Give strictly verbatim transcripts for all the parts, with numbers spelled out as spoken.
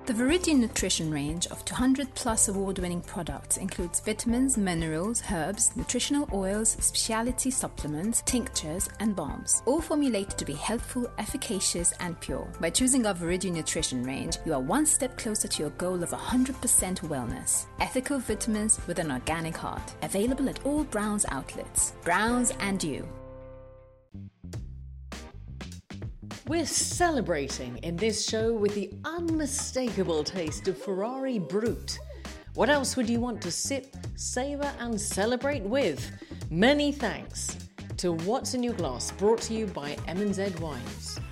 The Viridian Nutrition range of two hundred plus award-winning products includes vitamins, minerals, herbs, nutritional oils, specialty supplements, tinctures, and balms, all formulated to be healthful, efficacious, and pure. By choosing our Viridian Nutrition range, you are one step closer to your goal of one hundred percent wellness. Ethical vitamins with an organic heart. Available at all Browns outlets. Browns and you. We're celebrating in this show with the unmistakable taste of Ferrari Brut. What else would you want to sip, savour and celebrate with? Many thanks to What's in Your Glass, brought to you by M and Z Wines.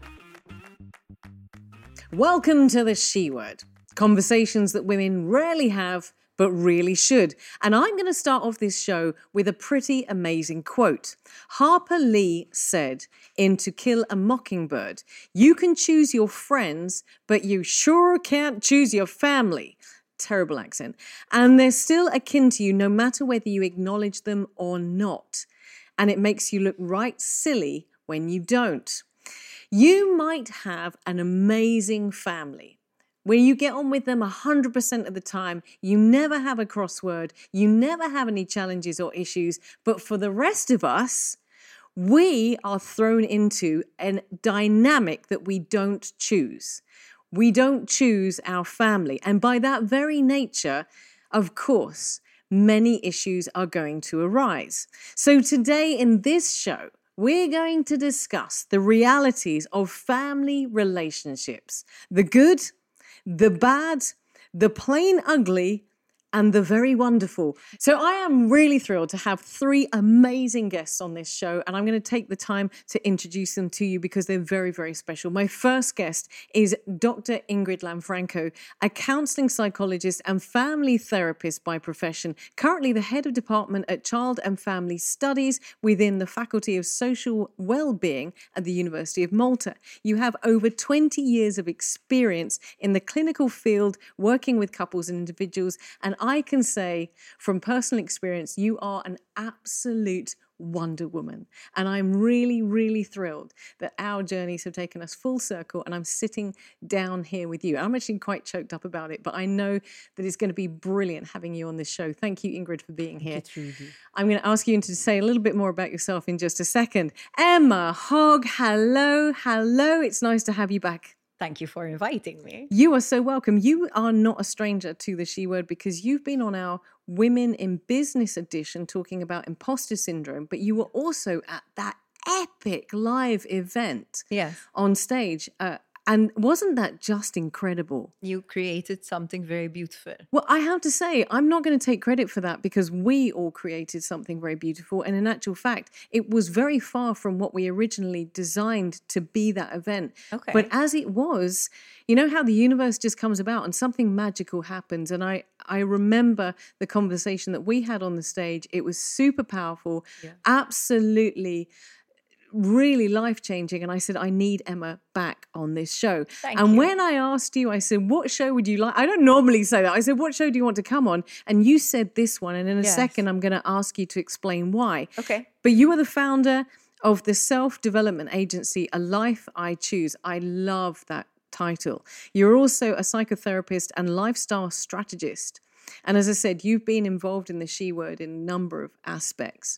Welcome to the She Word. Conversations that women rarely have, but really should. And I'm going to start off this show with a pretty amazing quote. Harper Lee said in To Kill a Mockingbird, "You can choose your friends, but you sure can't choose your family." Terrible accent. And they're still akin to you no matter whether you acknowledge them or not. And it makes you look right silly when you don't. You might have an amazing family, where you get on with them one hundred percent of the time, you never have a crossword, you never have any challenges or issues, but for the rest of us, we are thrown into a dynamic that we don't choose. We don't choose our family, and by that very nature, of course, many issues are going to arise. So today in this show, we're going to discuss the realities of family relationships, the good, the bad, the plain ugly, and the very wonderful. So I am really thrilled to have three amazing guests on this show, and I'm going to take the time to introduce them to you because they're very, very special. My first guest is Doctor Ingrid Lanfranco, a counseling psychologist and family therapist by profession, currently the head of department at Child and Family Studies within the Faculty of Social Wellbeing at the University of Malta. You have over twenty years of experience in the clinical field working with couples and individuals, and I can say from personal experience, you are an absolute Wonder Woman. And I'm really, really thrilled that our journeys have taken us full circle and I'm sitting down here with you. I'm actually quite choked up about it, but I know that it's going to be brilliant having you on this show. Thank you, Ingrid, for being here. I'm going to ask you to say a little bit more about yourself in just a second. Emma Hogg, hello, hello. It's nice to have you back. Thank you for inviting me. You are so welcome. You are not a stranger to the She Word because you've been on our Women in Business edition talking about imposter syndrome, but you were also at that epic live event yes. on stage. Uh, and wasn't that just incredible? You created something very beautiful. Well, I have to say, I'm not going to take credit for that because we all created something very beautiful. And in actual fact, it was very far from what we originally designed to be that event. Okay. But as it was, you know how the universe just comes about and something magical happens. And I, I remember the conversation that we had on the stage. It was super powerful, yeah. absolutely really life-changing. And I said, I need Emma back on this show. Thank and you. when I asked you, I said, what show would you like? I don't normally say that. I said, what show do you want to come on? And you said this one. And in a yes. second, I'm going to ask you to explain why. Okay. But you are the founder of the self-development agency, A Life I Choose. I love that title. You're also a psychotherapist and lifestyle strategist. And as I said, you've been involved in the She Word in a number of aspects.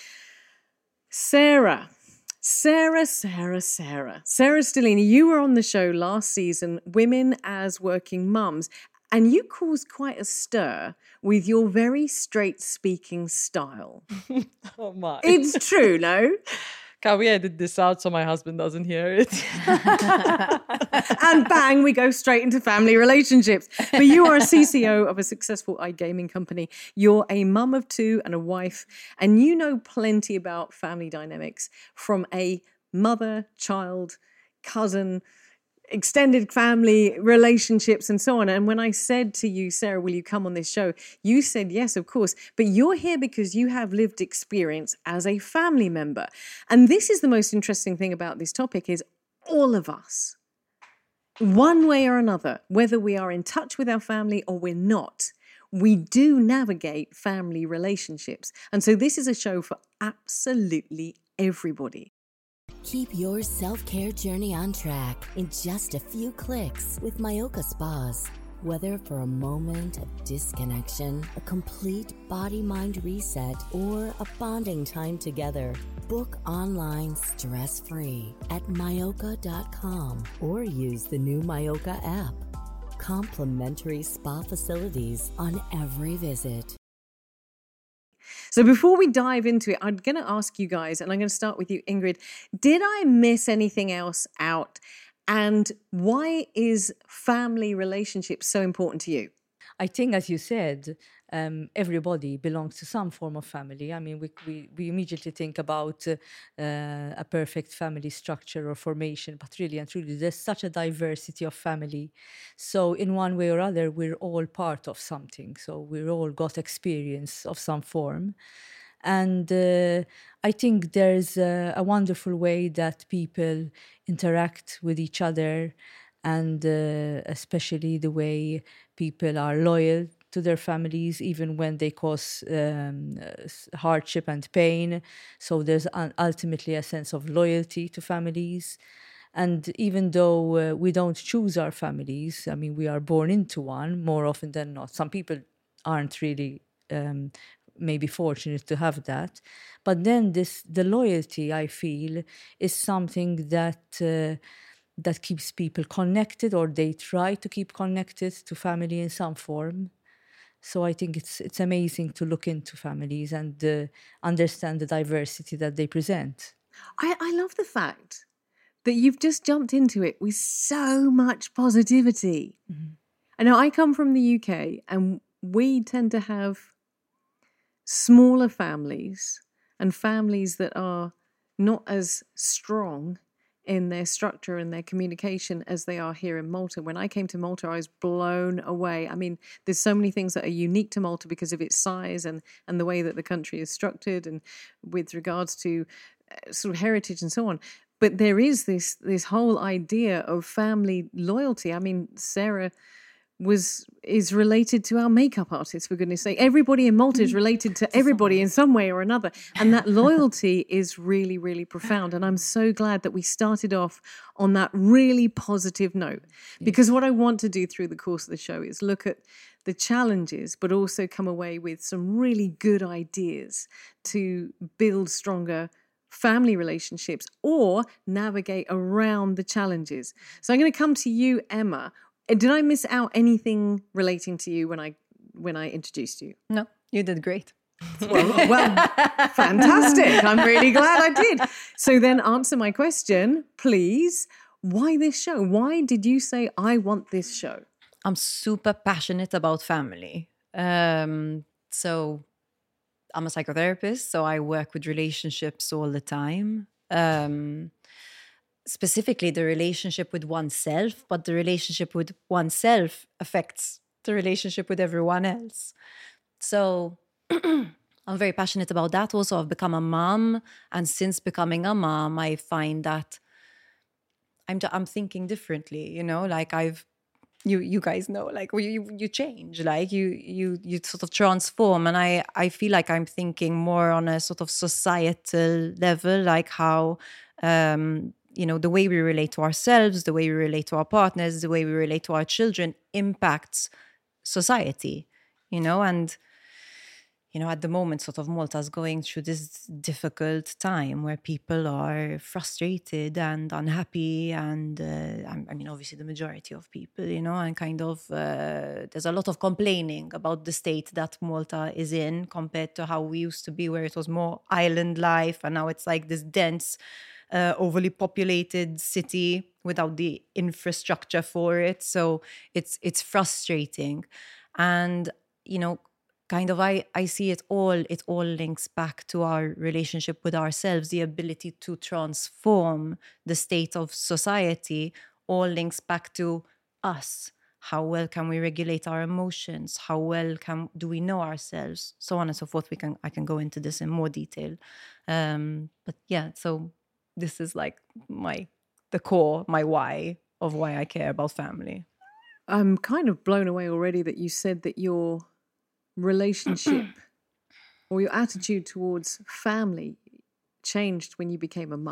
Sarah. Sarah, Sarah, Sarah. Sarah Stellini, you were on the show last season, Women as Working Mums, and you caused quite a stir with your very straight-speaking style. Oh my. It's true, no? Can we edit this out so my husband doesn't hear it? And bang, we go straight into family relationships. But you are a C C O of a successful iGaming company. You're a mum of two and a wife, and you know plenty about family dynamics from a mother, child, cousin, extended family relationships and so on. And when I said to you, Sarah, will you come on this show? You said, yes, of course. But you're here because you have lived experience as a family member. And this is the most interesting thing about this topic is all of us, one way or another, whether we are in touch with our family or we're not, we do navigate family relationships. And so this is a show for absolutely everybody. Keep your self-care journey on track in just a few clicks with Myoka Spas. Whether for a moment of disconnection, a complete body-mind reset, or a bonding time together, book online stress-free at myoka dot com or use the new Myoka app. Complimentary spa facilities on every visit. So before we dive into it, I'm going to ask you guys, and I'm going to start with you, Ingrid, did I miss anything else out? And why is family relationships so important to you? I think, as you said, um, everybody belongs to some form of family. I mean, we we, we immediately think about uh, uh, a perfect family structure or formation, but really and truly, there's such a diversity of family. So in one way or other, we're all part of something. So we're all got experience of some form. And uh, I think there's a, a wonderful way that people interact with each other, and uh, especially the way people are loyal to their families, even when they cause um, hardship and pain. So there's un- ultimately a sense of loyalty to families. And even though uh, we don't choose our families, I mean, we are born into one more often than not. Some people aren't really um, maybe fortunate to have that. But then this, the loyalty, I feel, is something that uh, that keeps people connected, or they try to keep connected to family in some form. So I think it's it's amazing to look into families and uh, understand the diversity that they present. I, I love the fact that you've just jumped into it with so much positivity. Mm-hmm. I know I come from the U K, and we tend to have smaller families and families that are not as strong in their structure and their communication as they are here in Malta. When I came to Malta, I was blown away. I mean, there's so many things that are unique to Malta because of its size and, and the way that the country is structured, and with regards to uh, sort of heritage and so on. But there is this this whole idea of family loyalty. I mean, Sarah was is related to our makeup artist, for goodness sake. Everybody in Malta is related to everybody in some way or another. And that loyalty is really, really profound. And I'm so glad that we started off on that really positive note. Because what I want to do through the course of the show is look at the challenges, but also come away with some really good ideas to build stronger family relationships or navigate around the challenges. So I'm going to come to you, Emma. Did I miss out anything relating to you when I when I introduced you? No, you did great. Well, well, fantastic. I'm really glad I did. So then answer my question, please. Why this show? Why did you say, I want this show? I'm super passionate about family. Um, so I'm a psychotherapist, so I work with relationships all the time. Um Specifically the relationship with oneself, but the relationship with oneself affects the relationship with everyone else. So I'm very passionate about that. Also, I've become a mom, and since becoming a mom, I find that I'm I'm thinking differently. You know, like I've you you guys know, like you you change, like you you you sort of transform, and I I feel like I'm thinking more on a sort of societal level, like how. Um, you know, the way we relate to ourselves, the way we relate to our partners, the way we relate to our children impacts society, you know, and, you know, at the moment, sort of Malta's going through this difficult time where people are frustrated and unhappy. And uh, I mean, obviously the majority of people, you know, and kind of uh, there's a lot of complaining about the state that Malta is in compared to how we used to be, where it was more island life. And now it's like this dense, Uh, overly populated city without the infrastructure for it. So it's it's frustrating. And, you know, kind of I, I see it all, it all links back to our relationship with ourselves, the ability to transform the state of society, all links back to us. How well can we regulate our emotions? How well can do we know ourselves? So on and so forth. We can I can go into this in more detail. Um, but yeah, so this is like my, the core, my why of why I care about family. I'm kind of blown away already that you said that your relationship or your attitude towards family changed when you became a mum.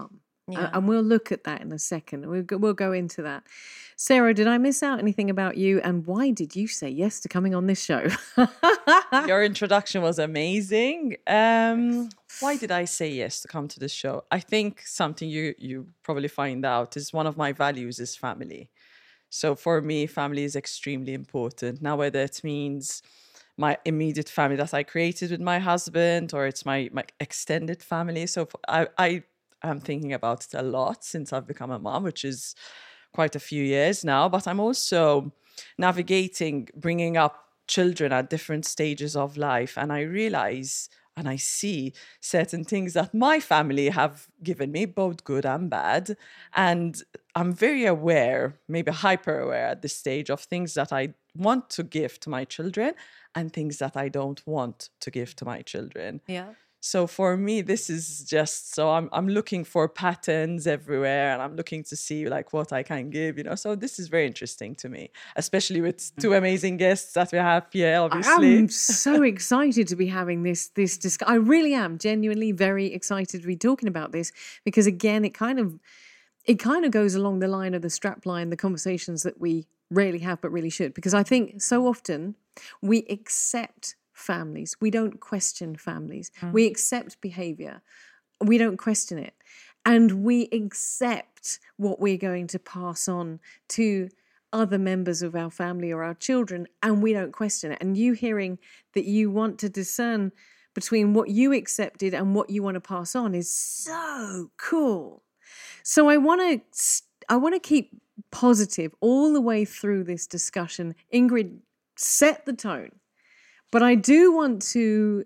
Uh, and we'll look at that in a second. We'll go, we'll go into that. Sarah, did I miss out anything about you? And why did you say yes to coming on this show? Your introduction was amazing. Um, why did I say yes to come to this show? I think something you, you probably find out is one of my values is family. So for me, family is extremely important. Now, whether it means my immediate family that I created with my husband or it's my, my extended family. So I, I I'm thinking about it a lot since I've become a mom, which is quite a few years now. But I'm also navigating, bringing up children at different stages of life. And I realize and I see certain things that my family have given me, both good and bad. And I'm very aware, maybe hyper aware at this stage of things that I want to give to my children and things that I don't want to give to my children. Yeah. So for me, this is just, so I'm I'm looking for patterns everywhere and I'm looking to see like what I can give, you know. So this is very interesting to me, especially with two amazing guests that we have here, obviously. I'm so excited to be having this, this discussion. I really am genuinely very excited to be talking about this because again, it kind of, it kind of goes along the line of the strapline, the conversations that we rarely have, but really should. Because I think so often we accept families. We don't question families. Mm. We accept behavior. We don't question it. And we accept what we're going to pass on to other members of our family or our children, and we don't question it. And you hearing that you want to discern between what you accepted and what you want to pass on is so cool. So I want to I want to keep positive all the way through this discussion. Ingrid, set the tone. But I do want to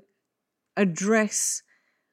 address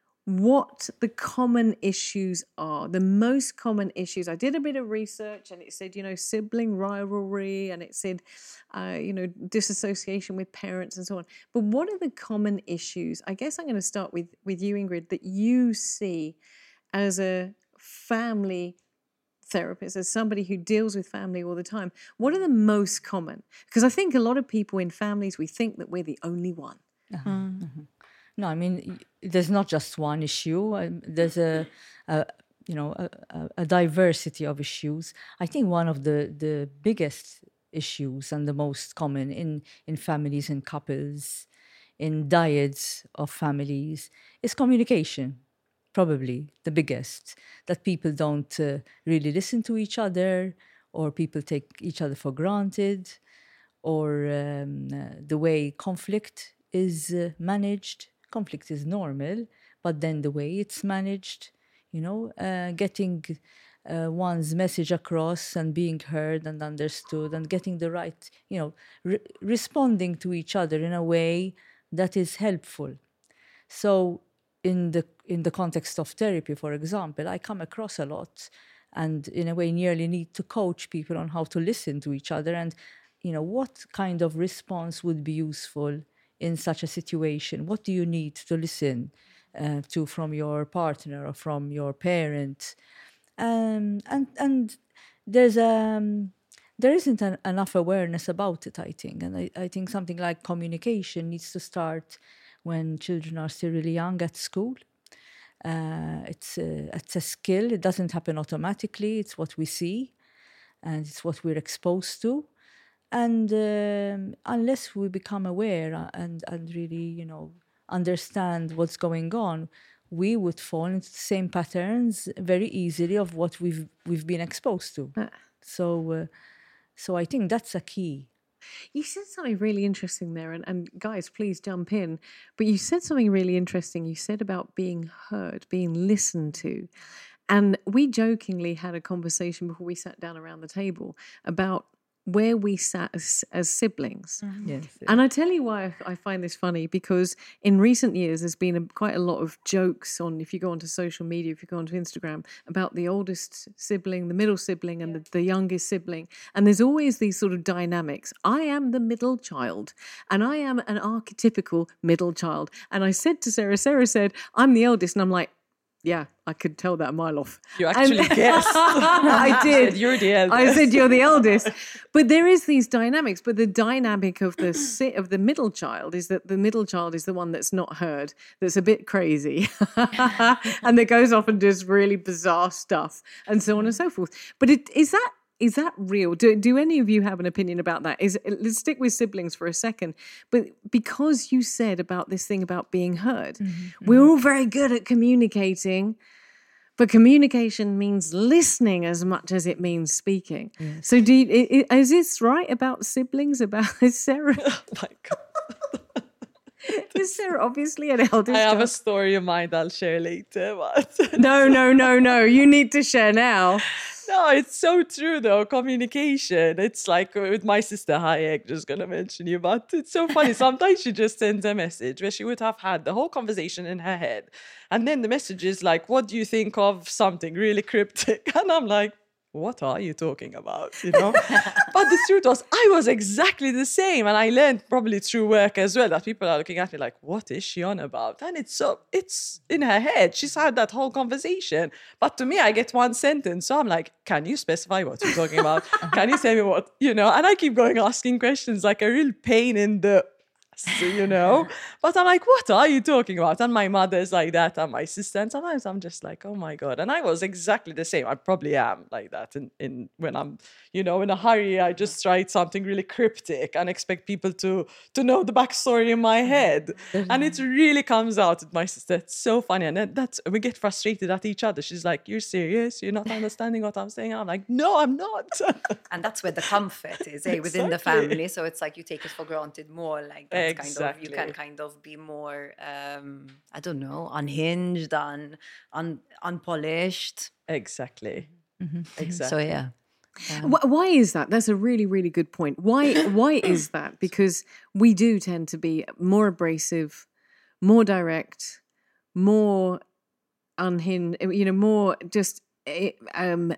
what the common issues are, the most common issues. I did a bit of research and it said, you know, sibling rivalry and it said, uh, you know, disassociation with parents and so on. But what are the common issues? I guess I'm going to start with, with you, Ingrid, that you see as a family therapist, as somebody who deals with family all the time. What are the most common? Because I think a lot of people in families, we think that we're the only one. Uh-huh. Mm-hmm. No, I mean, there's not just one issue. Um, there's a, a you know, a, a diversity of issues. I think one of the, the biggest issues and the most common in, in families and couples, in dyads of families, is communication. Probably the biggest, that people don't uh, really listen to each other, or people take each other for granted, or um, uh, the way conflict is uh, managed. Conflict is normal, but then the way it's managed, you know, uh, getting uh, one's message across and being heard and understood and getting the right, you know, re- responding to each other in a way that is helpful. So in the in the context of therapy, for example, I come across a lot and in a way nearly need to coach people on how to listen to each other and, you know, what kind of response would be useful in such a situation. What do you need to listen uh, to from your partner or from your parent? Um, and and there's um there isn't an, enough awareness about it, I think. And I, I think something like communication needs to start when children are still really young at school. Uh, it's, a, it's a skill. It doesn't happen automatically. It's what we see and it's what we're exposed to. And um, unless we become aware and, and really, you know, understand what's going on, we would fall into the same patterns very easily of what we've we've been exposed to. Uh. So, uh, so I think that's a key. You said something really interesting there, and, and guys, please jump in. But you said something really interesting. You said about being heard, being listened to. And we jokingly had a conversation before we sat down around the table about where we sat as, as siblings. Mm-hmm. Yes, yes. And I tell you why I find this funny, because in recent years there's been a, quite a lot of jokes on, if you go onto social media, if you go onto Instagram, about the oldest sibling, the middle sibling and yeah. the, the youngest sibling. And there's always these sort of dynamics. I am the middle child and I am an archetypical middle child. And I said to Sarah, Sarah said, I'm the eldest. And I'm like, Yeah, I could tell that a mile off. You actually And- guessed. I did. You're the eldest. I said you're the eldest. But there is these dynamics. But the dynamic of the si- of the middle child is that the middle child is the one that's not heard, that's a bit crazy, and that goes off and does really bizarre stuff, and so on and so forth. But it, is that is that real? Do do any of you have an opinion about that? Is let's stick with siblings for a second. But because you said about this thing about being heard, Mm-hmm. we're all very good at communicating. But communication means listening as much as it means speaking. Yes. So, do you, i- i- is this right about siblings? About is Sarah? Oh my God. Is Sarah obviously an eldest? I have a child? story in mind I'll share later. But No, no, no, no. You need to share now. no, it's so true though. Communication. It's like with my sister Hayek, just gonna mention you, but it's so funny. Sometimes she just sends a message where she would have had the whole conversation in her head. And then the message is like, what do you think of something really cryptic? And I'm like, what are you talking about? You know? But the truth was, I was exactly the same. And I learned probably through work as well that people are looking at me like, what is she on about? And it's so, it's in her head. She's had that whole conversation. But to me, I get one sentence. So I'm like, can you specify what you're talking about? Can you tell me what, you know? And I keep going asking questions like a real pain in the So, you know, but I'm like, what are you talking about? And my mother's like that, and my sister, and sometimes I'm just like, oh my God. And I was exactly the same. I probably am like that in, in when I'm, you know, in a hurry. I just write something really cryptic and expect people to to know the backstory in my head, and it really comes out with my sister. It's so funny, and then that's we get frustrated at each other. She's like, you're serious? You're not understanding what I'm saying? I'm like, no, I'm not. And that's where the comfort is, eh, within the Exactly. family. So it's like you take it for granted more. Like that's kind of you can Exactly. kind of be more, um, I don't know, unhinged, un, un unpolished. Exactly. Exactly. So yeah. Wh- Why is that? That's a really, really good point. Why? Why is that? Because we do tend to be more abrasive, more direct, more unhinged. You know, more just eh, um,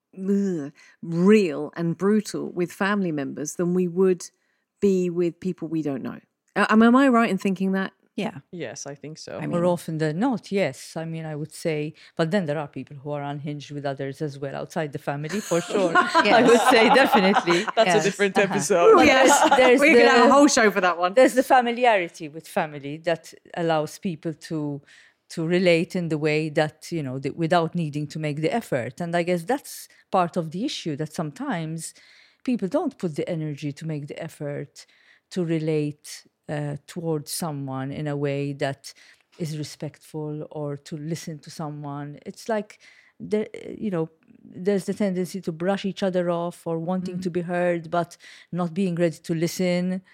ugh, real and brutal with family members than we would be with people we don't know. Uh, Am am I right in thinking that? Yeah. Yes, I think so. I More mean- often than not, yes. I mean, I would say, but then there are people who are unhinged with others as well outside the family, for sure. I would say definitely. That's Yes. a different Uh-huh. episode. But there's, there's we could have a the- whole show for that one. there's the familiarity with family that allows people to to relate in the way that, you know, that without needing to make the effort. And I guess that's part of the issue, that sometimes people don't put the energy to make the effort to relate uh, towards someone in a way that is respectful, or to listen to someone. It's like, there, you know, there's the tendency to brush each other off, or wanting to be heard, but not being ready to listen.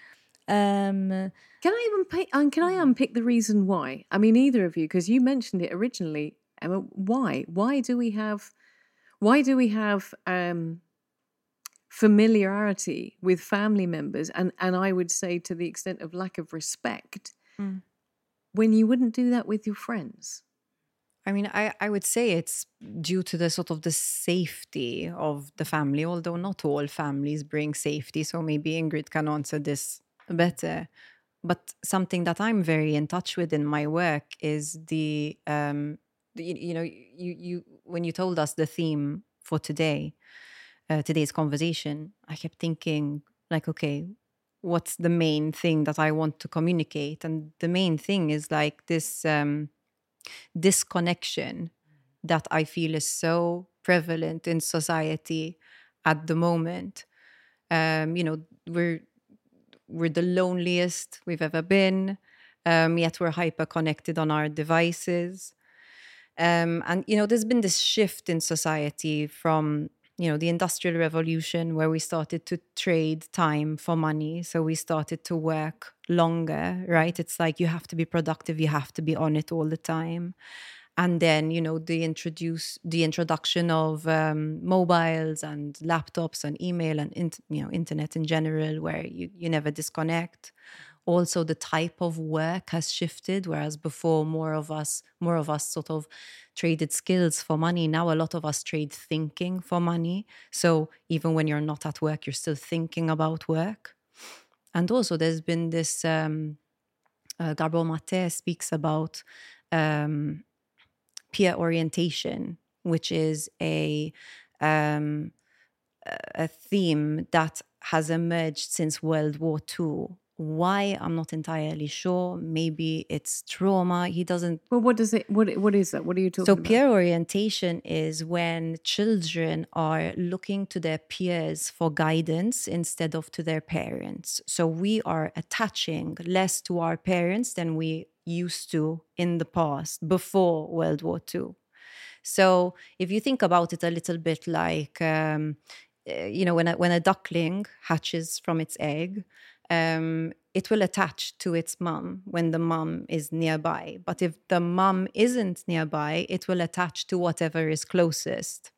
Um, Can I even pick, um, can I unpick the reason why? I mean, either of you, because you mentioned it originally, Emma. Why? Why do we have? Why do we have um, familiarity with family members, and and I would say to the extent of lack of respect, Mm. when you wouldn't do that with your friends? I mean, I, I would say it's due to the sort of the safety of the family, although not all families bring safety. So maybe Ingrid can answer this better. But something that I'm very in touch with in my work is the, um, the you, you know, you, you when you told us the theme for today, uh, today's conversation, I kept thinking like, okay, what's the main thing that I want to communicate? And the main thing is like this, um, disconnection that I feel is so prevalent in society at the moment. Um, you know, we're we're the loneliest we've ever been, um, yet we're hyper connected on our devices. Um, and you know, there's been this shift in society from, you know, the Industrial Revolution, where we started to trade time for money. So we started to work longer, right? It's like you have to be productive, you have to be on it all the time. And then, you know, the introduce the introduction of um, mobiles and laptops and email and in, you know, internet in general, where you, you never disconnect. Also, the type of work has shifted, whereas before more of us, more of us sort of traded skills for money. Now a lot of us trade thinking for money. So even when you're not at work, you're still thinking about work. And also there's been this, um, uh, Gabor Mate speaks about um, peer orientation, which is a um, a theme that has emerged since World War Two. Why? I'm not entirely sure. Maybe it's trauma. He doesn't. Well, what does it? What what is that? What are you talking So about? peer orientation is when children are looking to their peers for guidance instead of to their parents. So we are attaching less to our parents than we used to in the past, before World War Two. So if you think about it a little bit like, um, you know, when a, when a duckling hatches from its egg, um, it will attach to its mum when the mum is nearby. But if the mum isn't nearby, it will attach to whatever is closest.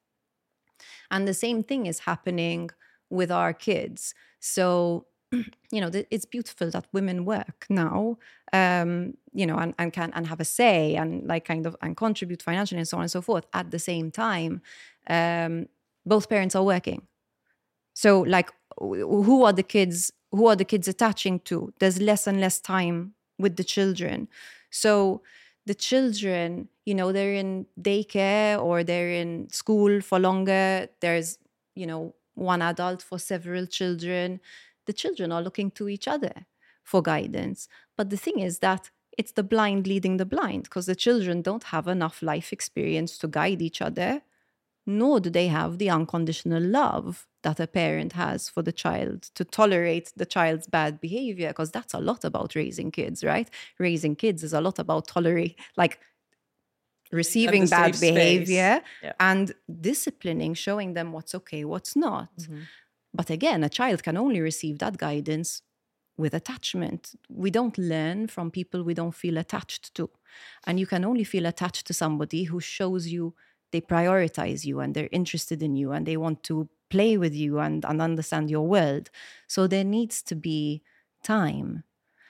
And the same thing is happening with our kids. So, you know, it's beautiful that women work now, um, you know, and, and can and have a say and like kind of and contribute financially and so on and so forth. At the same time, um, both parents are working. So, like, who are the kids? Who are the kids attaching to? There's less and less time with the children. So the children, you know, they're in daycare or they're in school for longer. There's, you know, one adult for several children. The children are looking to each other for guidance. But the thing is that it's the blind leading the blind, because the children don't have enough life experience to guide each other, nor do they have the unconditional love that a parent has for the child to tolerate the child's bad behavior, because that's a lot about raising kids, right? Raising kids is a lot about tolerate, like receiving bad behavior yeah. and disciplining, showing them what's okay, what's not. Mm-hmm. But again, a child can only receive that guidance with attachment. We don't learn from people we don't feel attached to. And you can only feel attached to somebody who shows you they prioritize you and they're interested in you and they want to play with you and, and understand your world. So there needs to be time.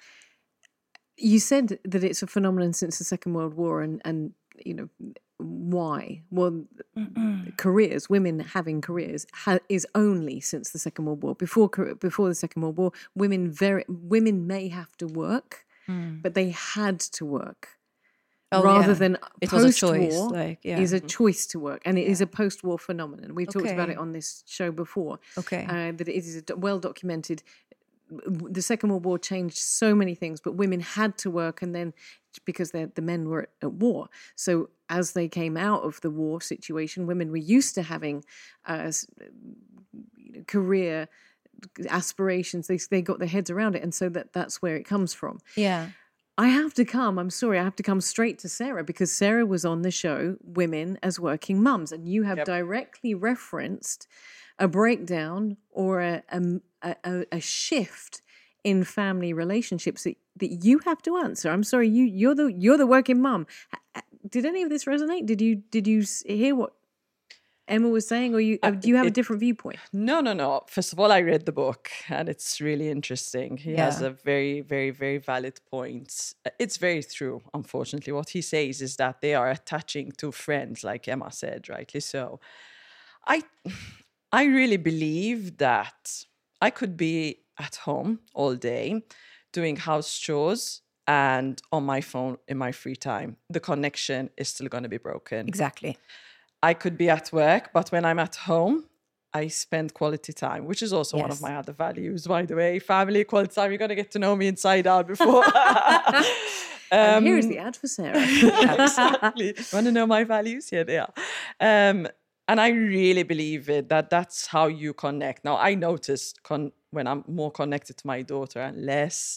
You said that it's a phenomenon since the Second World War, and, and you know, why? Well, Mm-mm. careers, women having careers ha- is only since the Second World War. Before before the Second World War, women very women may have to work, mm. but they had to work. Oh, rather yeah. than it post-war, was a choice, like, yeah. is a choice to work, and it yeah. is a post-war phenomenon. We've okay. talked about it on this show before. Okay, uh, that it is well documented. The Second World War changed so many things, but women had to work, and then because the men were at war, so as they came out of the war situation, women were used to having uh, you know, career aspirations. They they got their heads around it, and so that that's where it comes from. Yeah. I have to come, I'm sorry, I have to come straight to Sarah, because Sarah was on the show Women as Working Mums, and you have yep. directly referenced a breakdown or a, a, a, a shift in family relationships that, that you have to answer. I'm sorry, you, you're the you're the working mum. Did any of this resonate? Did you did you hear what Emma was saying, or you uh, do you have it, a different viewpoint? No, no, no. First of all, I read the book and it's really interesting. He yeah. has a very, very, very valid point. It's very true, unfortunately. What he says is that they are attaching to friends, like Emma said, rightly so. I, I really believe that I could be at home all day doing house chores and on my phone in my free time. The connection is still going to be broken. Exactly. I could be at work, but when I'm at home, I spend quality time, which is also yes. one of my other values, by the way. Family, quality time. You're going to get to know me inside out before. um, and here's the ad for Sarah. Exactly. Want to know my values? Here they are. Um, and I really believe it, that that's how you connect. Now, I notice con- when I'm more connected to my daughter and less.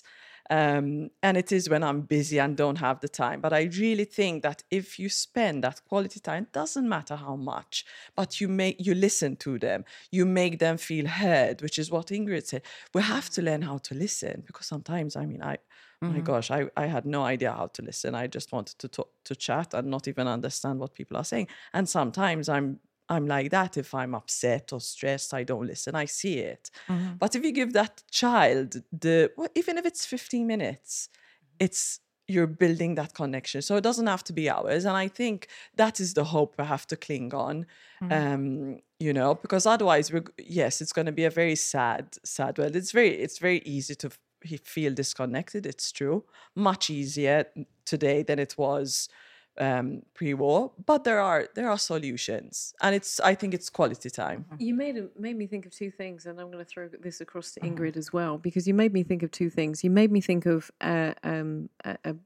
Um, and it is when I'm busy and don't have the time. But I really think that if you spend that quality time, doesn't matter how much, but you make you listen to them, you make them feel heard, which is what Ingrid said. We have to learn how to listen, because sometimes, I mean, I, mm-hmm. my gosh, I, I had no idea how to listen. I just wanted to talk, to chat and not even understand what people are saying. And sometimes I'm I'm like that. If I'm upset or stressed, I don't listen. I see it. Mm-hmm. But if you give that child the, well, even if it's fifteen minutes, it's you're building that connection. So it doesn't have to be hours. And I think that is the hope we have to cling on, mm-hmm. um, you know, because otherwise, we're, yes, it's going to be a very sad, sad world. It's very, it's very easy to f- feel disconnected. It's true. Much easier today than it was um, pre-war, but there are there are solutions, and it's I think it's quality time. You made a, made me think of two things, and I'm going to throw this across to Ingrid as well, because you made me think of two things. You made me think of uh, um, a, a,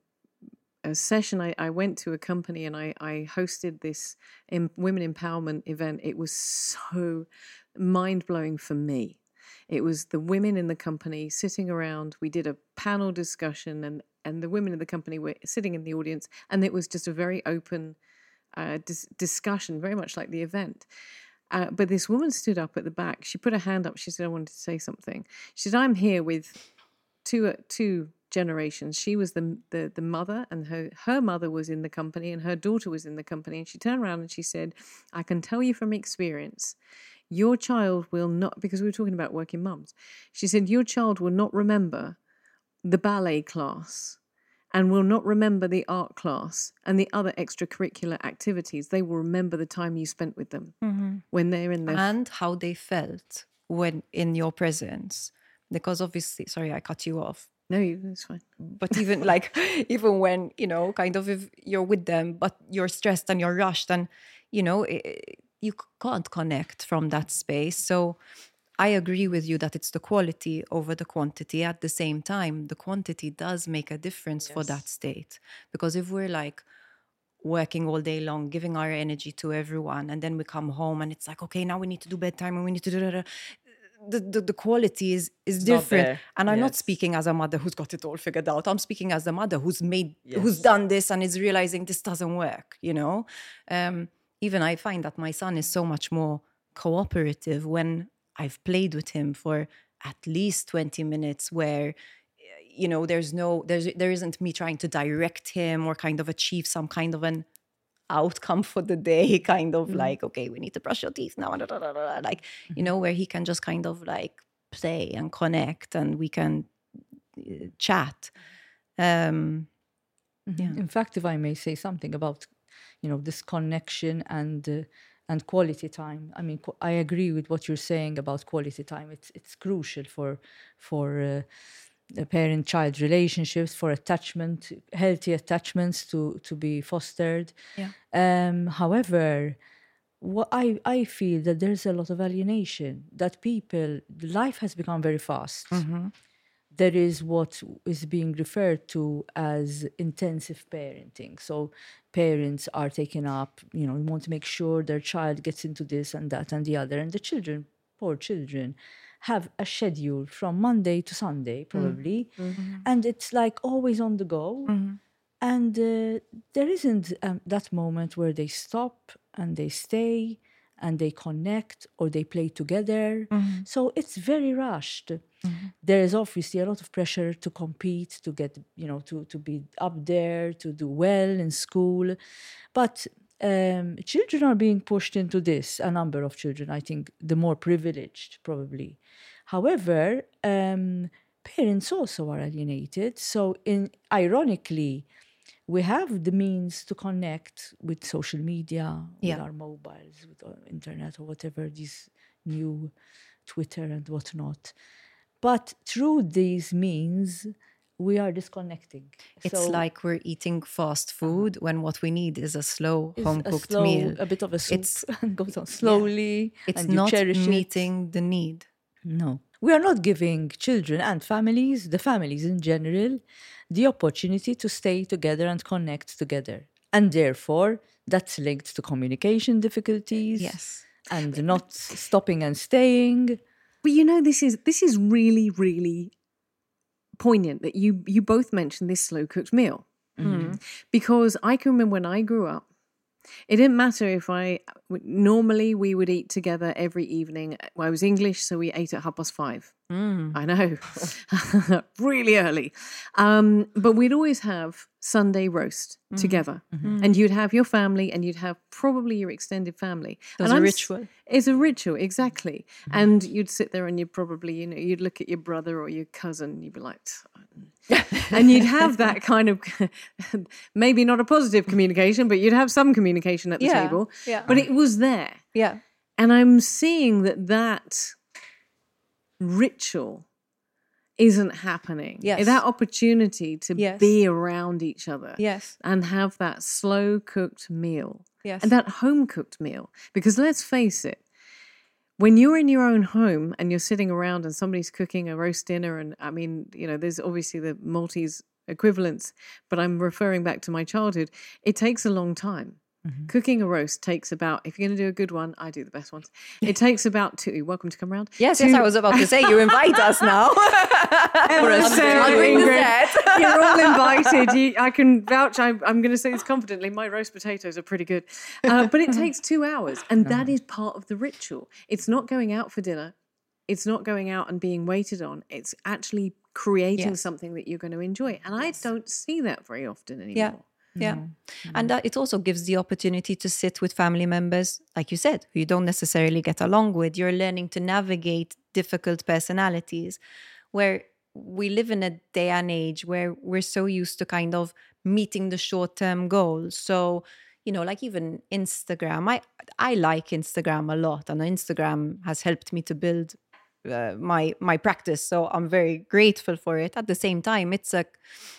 a session I, I went to a company, and I, I hosted this em- women empowerment event. It was so mind-blowing for me. It was the women in the company sitting around. We did a panel discussion, and, and the women in the company were sitting in the audience, and it was just a very open uh, dis- discussion, very much like the event. Uh, but this woman stood up at the back. She put her hand up. She said, I wanted to say something. She said, I'm here with two uh, two generations. She was the, the the mother, and her, her mother was in the company, and her daughter was in the company. And she turned around and she said, I can tell you from experience, your child will not, because we were talking about working mums, she said, your child will not remember the ballet class and will not remember the art class and the other extracurricular activities. They will remember the time you spent with them mm-hmm. when they're in their... And how they felt when in your presence. Because obviously, sorry, I cut you off. No, it's fine. But even like, even when, you know, kind of if you're with them, but you're stressed and you're rushed and, you know, it, you can't connect from that space. So I agree with you that it's the quality over the quantity. At the same time, the quantity does make a difference yes. for that state. Because if we're like working all day long, giving our energy to everyone, and then we come home and it's like, okay, now we need to do bedtime and we need to do that. The, the, the quality is, is different. And I'm yes. not speaking as a mother who's got it all figured out. I'm speaking as a mother who's made, yes. who's done this and is realizing this doesn't work, you know? Um, even I find that my son is so much more cooperative when I've played with him for at least twenty minutes where, you know, there's no, there's, there isn't me trying to direct him or kind of achieve some kind of an outcome for the day, kind of mm-hmm. like, okay, we need to brush your teeth now, like, mm-hmm. you know, where he can just kind of like play and connect and we can uh, chat. Um, mm-hmm. yeah. In fact, if I may say something about, you know, this connection and uh, and quality time. I mean, I agree with what you're saying about quality time. It's it's crucial for for uh, the parent-child relationships, for attachment, healthy attachments to to be fostered. Yeah. Um, however, what I I feel that there's a lot of alienation. That people, life has become very fast. Mm-hmm. There is what is being referred to as intensive parenting. So parents are taken up, you know, want to make sure their child gets into this and that and the other. And the children, poor children, have a schedule from Monday to Sunday, probably. Mm-hmm. And it's like always on the go. Mm-hmm. And uh, there isn't um, that moment where they stop and they stay and they connect or they play together. Mm-hmm. So it's very rushed. Mm-hmm. There is obviously a lot of pressure to compete, to get, you know, to, to be up there, to do well in school. But um, children are being pushed into this, a number of children, I think, the more privileged probably. However, um, parents also are alienated. So in ironically, we have the means to connect with social media, yeah. with our mobiles, with our internet or whatever, these new Twitter and whatnot. But through these means, we are disconnecting. It's so like we're eating fast food uh-huh. when what we need is a slow, home-cooked slow, meal. A bit of a soup it's, and goes on slowly. Yeah. It's and not meeting it. the need. No. We are not giving children and families, the families in general, the opportunity to stay together and connect together. And therefore, that's linked to communication difficulties. Yes. And not stopping and staying. But you know, this is this is really, really poignant that you you both mentioned this slow cooked meal. Mm-hmm. Because I can remember when I grew up, it didn't matter if I, normally we would eat together every evening. Well, I was English, so we ate at half past five. Mm. I know, really early. Um, but we'd always have Sunday roast mm. together. Mm-hmm. And you'd have your family and you'd have probably your extended family. It was and a I'm, ritual. It's a ritual, exactly. Mm-hmm. And you'd sit there and you'd probably, you know, you'd look at your brother or your cousin and you'd be like... and you'd have that kind of, maybe not a positive communication, but you'd have some communication at the yeah, table. Yeah. But it was there. Yeah. And I'm seeing that that ritual isn't happening. Yes. That opportunity to Yes. be around each other Yes. and have that slow cooked meal Yes. and that home cooked meal. Because let's face it, when you're in your own home and you're sitting around and somebody's cooking a roast dinner, and I mean, you know, there's obviously the Maltese equivalents, but I'm referring back to my childhood, it takes a long time. Mm-hmm. Cooking a roast takes about, if you're going to do a good one, I do the best ones. It takes about two. You're welcome to come around. Yes, two, yes, I was about to say, you invite us now. Emma, Sarah, I'll bring the Ingrid, set. you're all invited. You, I can vouch. I, I'm going to say this confidently. My roast potatoes are pretty good, uh, but it takes two hours, and that is part of the ritual. It's not going out for dinner. It's not going out and being waited on. It's actually creating Yes. something that you're going to enjoy, and I don't see that very often anymore. Yeah. Yeah. Mm-hmm. And that it also gives the opportunity to sit with family members, like you said, who you don't necessarily get along with. You're learning to navigate difficult personalities, where we live in a day and age where we're so used to kind of meeting the short-term goals. So, you know, like even Instagram, I, I like Instagram a lot, and Instagram has helped me to build uh, my, my practice. So I'm very grateful for it. At the same time, it's a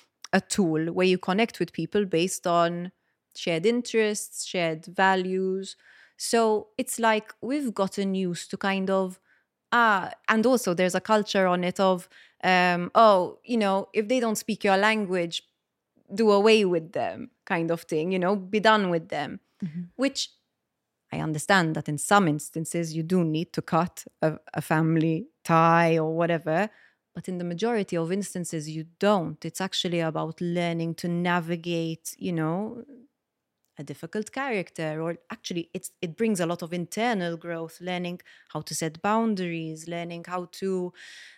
a tool where you connect with people based on shared interests, shared values. So it's like we've gotten used to kind of, ah, and also there's a culture on it of, um, oh, you know, if they don't speak your language, do away with them kind of thing, you know, be done with them, mm-hmm. which I understand that in some instances you do need to cut a, a family tie or whatever. But in the majority of instances, you don't. It's actually about learning to navigate, you know, a difficult character. Or actually, it's it brings a lot of internal growth, learning how to set boundaries, learning how to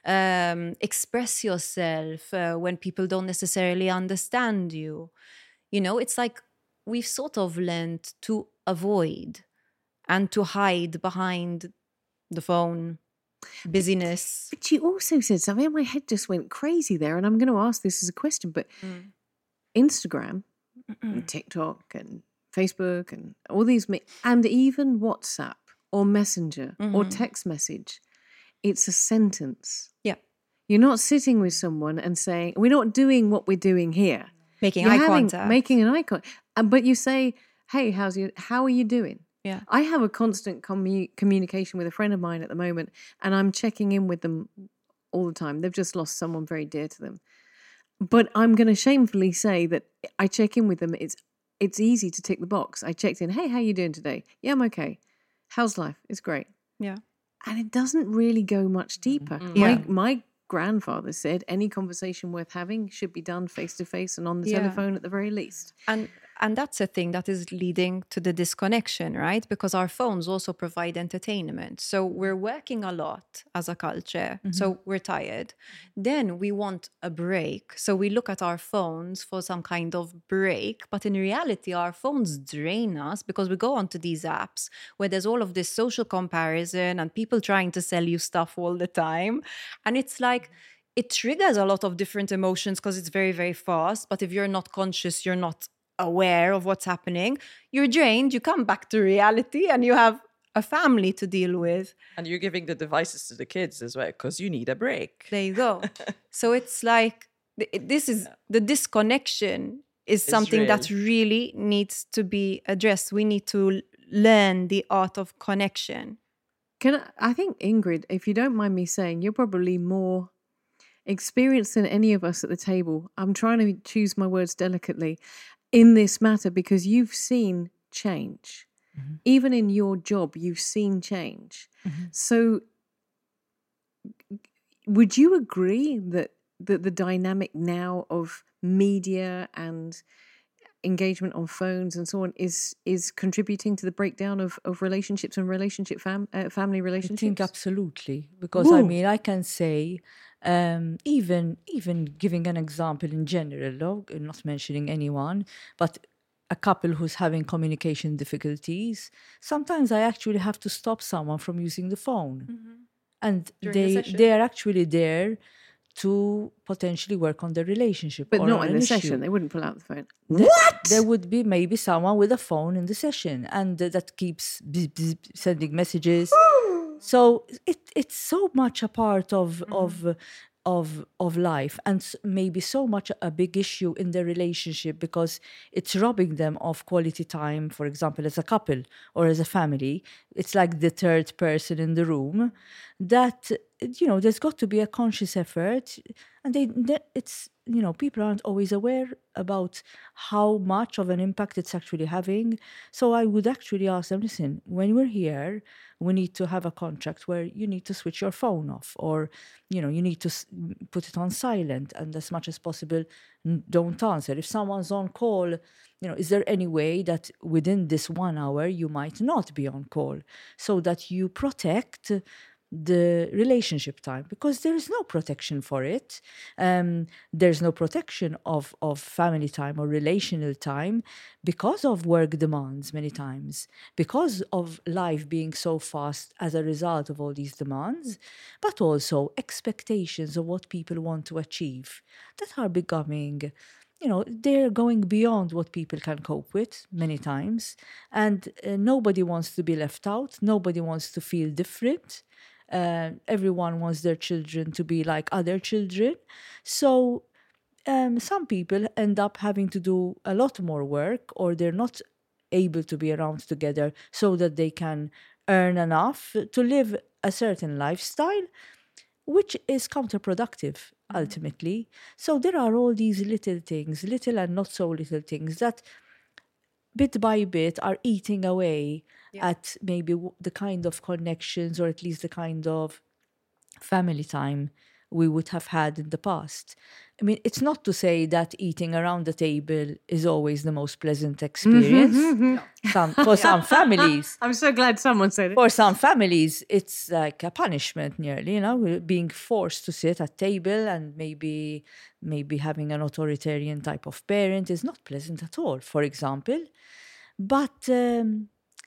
um, express yourself uh, when people don't necessarily understand you. You know, it's like we've sort of learned to avoid and to hide behind the phone. Busyness. But you also said something, my head just went crazy there, and I'm going to ask this as a question, but mm. Instagram, and TikTok, and Facebook, and all these, and even WhatsApp or Messenger mm-hmm. or text message, it's a sentence. Yeah. You're not sitting with someone and saying, we're not doing what we're doing here. Making You're eye having, contact. Making an eye contact. But you say, hey, how's you? How are you doing? Yeah. I have a constant commu- communication with a friend of mine at the moment, and I'm checking in with them all the time. They've just lost someone very dear to them. But I'm going to shamefully say that I check in with them. It's it's easy to tick the box. I checked in. Hey, how you doing today? Yeah, I'm okay. How's life? It's great. Yeah. And it doesn't really go much deeper. Mm-hmm. Yeah. My my grandfather said any conversation worth having should be done face to face and on the yeah. telephone at the very least. And And that's a thing that is leading to the disconnection, right? Because our phones also provide entertainment. So we're working a lot as a culture. Mm-hmm. So we're tired. Then we want a break. So we look at our phones for some kind of break. But in reality, our phones drain us because we go onto these apps where there's all of this social comparison and people trying to sell you stuff all the time. And it's like, it triggers a lot of different emotions because it's very, very fast. But if you're not conscious, you're not aware of what's happening, you're drained, you come back to reality and you have a family to deal with. And you're giving the devices to the kids as well because you need a break. There you go. So it's like, this is, the disconnection is something that really needs to be addressed. We need to learn the art of connection. Can I, I think, Ingrid, if you don't mind me saying, you're probably more experienced than any of us at the table. I'm trying to choose my words delicately in this matter because you've seen change. Mm-hmm. Even in your job, you've seen change. Mm-hmm. So would you agree that, that the dynamic now of media and engagement on phones and so on is is contributing to the breakdown of, of relationships and relationship fam, uh, family relationships? I think absolutely. Because, Ooh. I mean, I can say, um, even even giving an example in general, not mentioning anyone, but a couple who's having communication difficulties, sometimes I actually have to stop someone from using the phone. Mm-hmm. And During they the they are actually there to potentially work on the relationship. But or not in the issue. session. They wouldn't pull out the phone. There, what? There would be maybe someone with a phone in the session and uh, that keeps b- b- sending messages. So it it's so much a part of, mm. of of of life, and s- maybe so much a big issue in their relationship because it's robbing them of quality time, for example, as a couple or as a family. It's like the third person in the room, that, you know, there's got to be a conscious effort, and they, they it's, you know, people aren't always aware about how much of an impact it's actually having. So I would actually ask them, listen, when we're here, we need to have a contract where you need to switch your phone off, or, you know, you need to s- put it on silent, and as much as possible, n- don't answer. If someone's on call, you know, is there any way that within this one hour you might not be on call, so that you protect the relationship time? Because there is no protection for it. Um, there's no protection of, of family time or relational time because of work demands many times, because of life being so fast as a result of all these demands, but also expectations of what people want to achieve that are becoming, you know, they're going beyond what people can cope with many times. And uh, nobody wants to be left out. Nobody wants to feel different. Uh, everyone wants their children to be like other children. So um, some people end up having to do a lot more work, or they're not able to be around together so that they can earn enough to live a certain lifestyle, which is counterproductive ultimately. So there are all these little things, little and not so little things, that bit by bit are eating away at maybe w- the kind of connections, or at least the kind of family time we would have had in the past. I mean, it's not to say that eating around the table is always the most pleasant experience. Some, for some families, I'm so glad someone said it. for some families, it's like a punishment nearly, you know, being forced to sit at table, and maybe maybe having an authoritarian type of parent is not pleasant at all, for example. But um,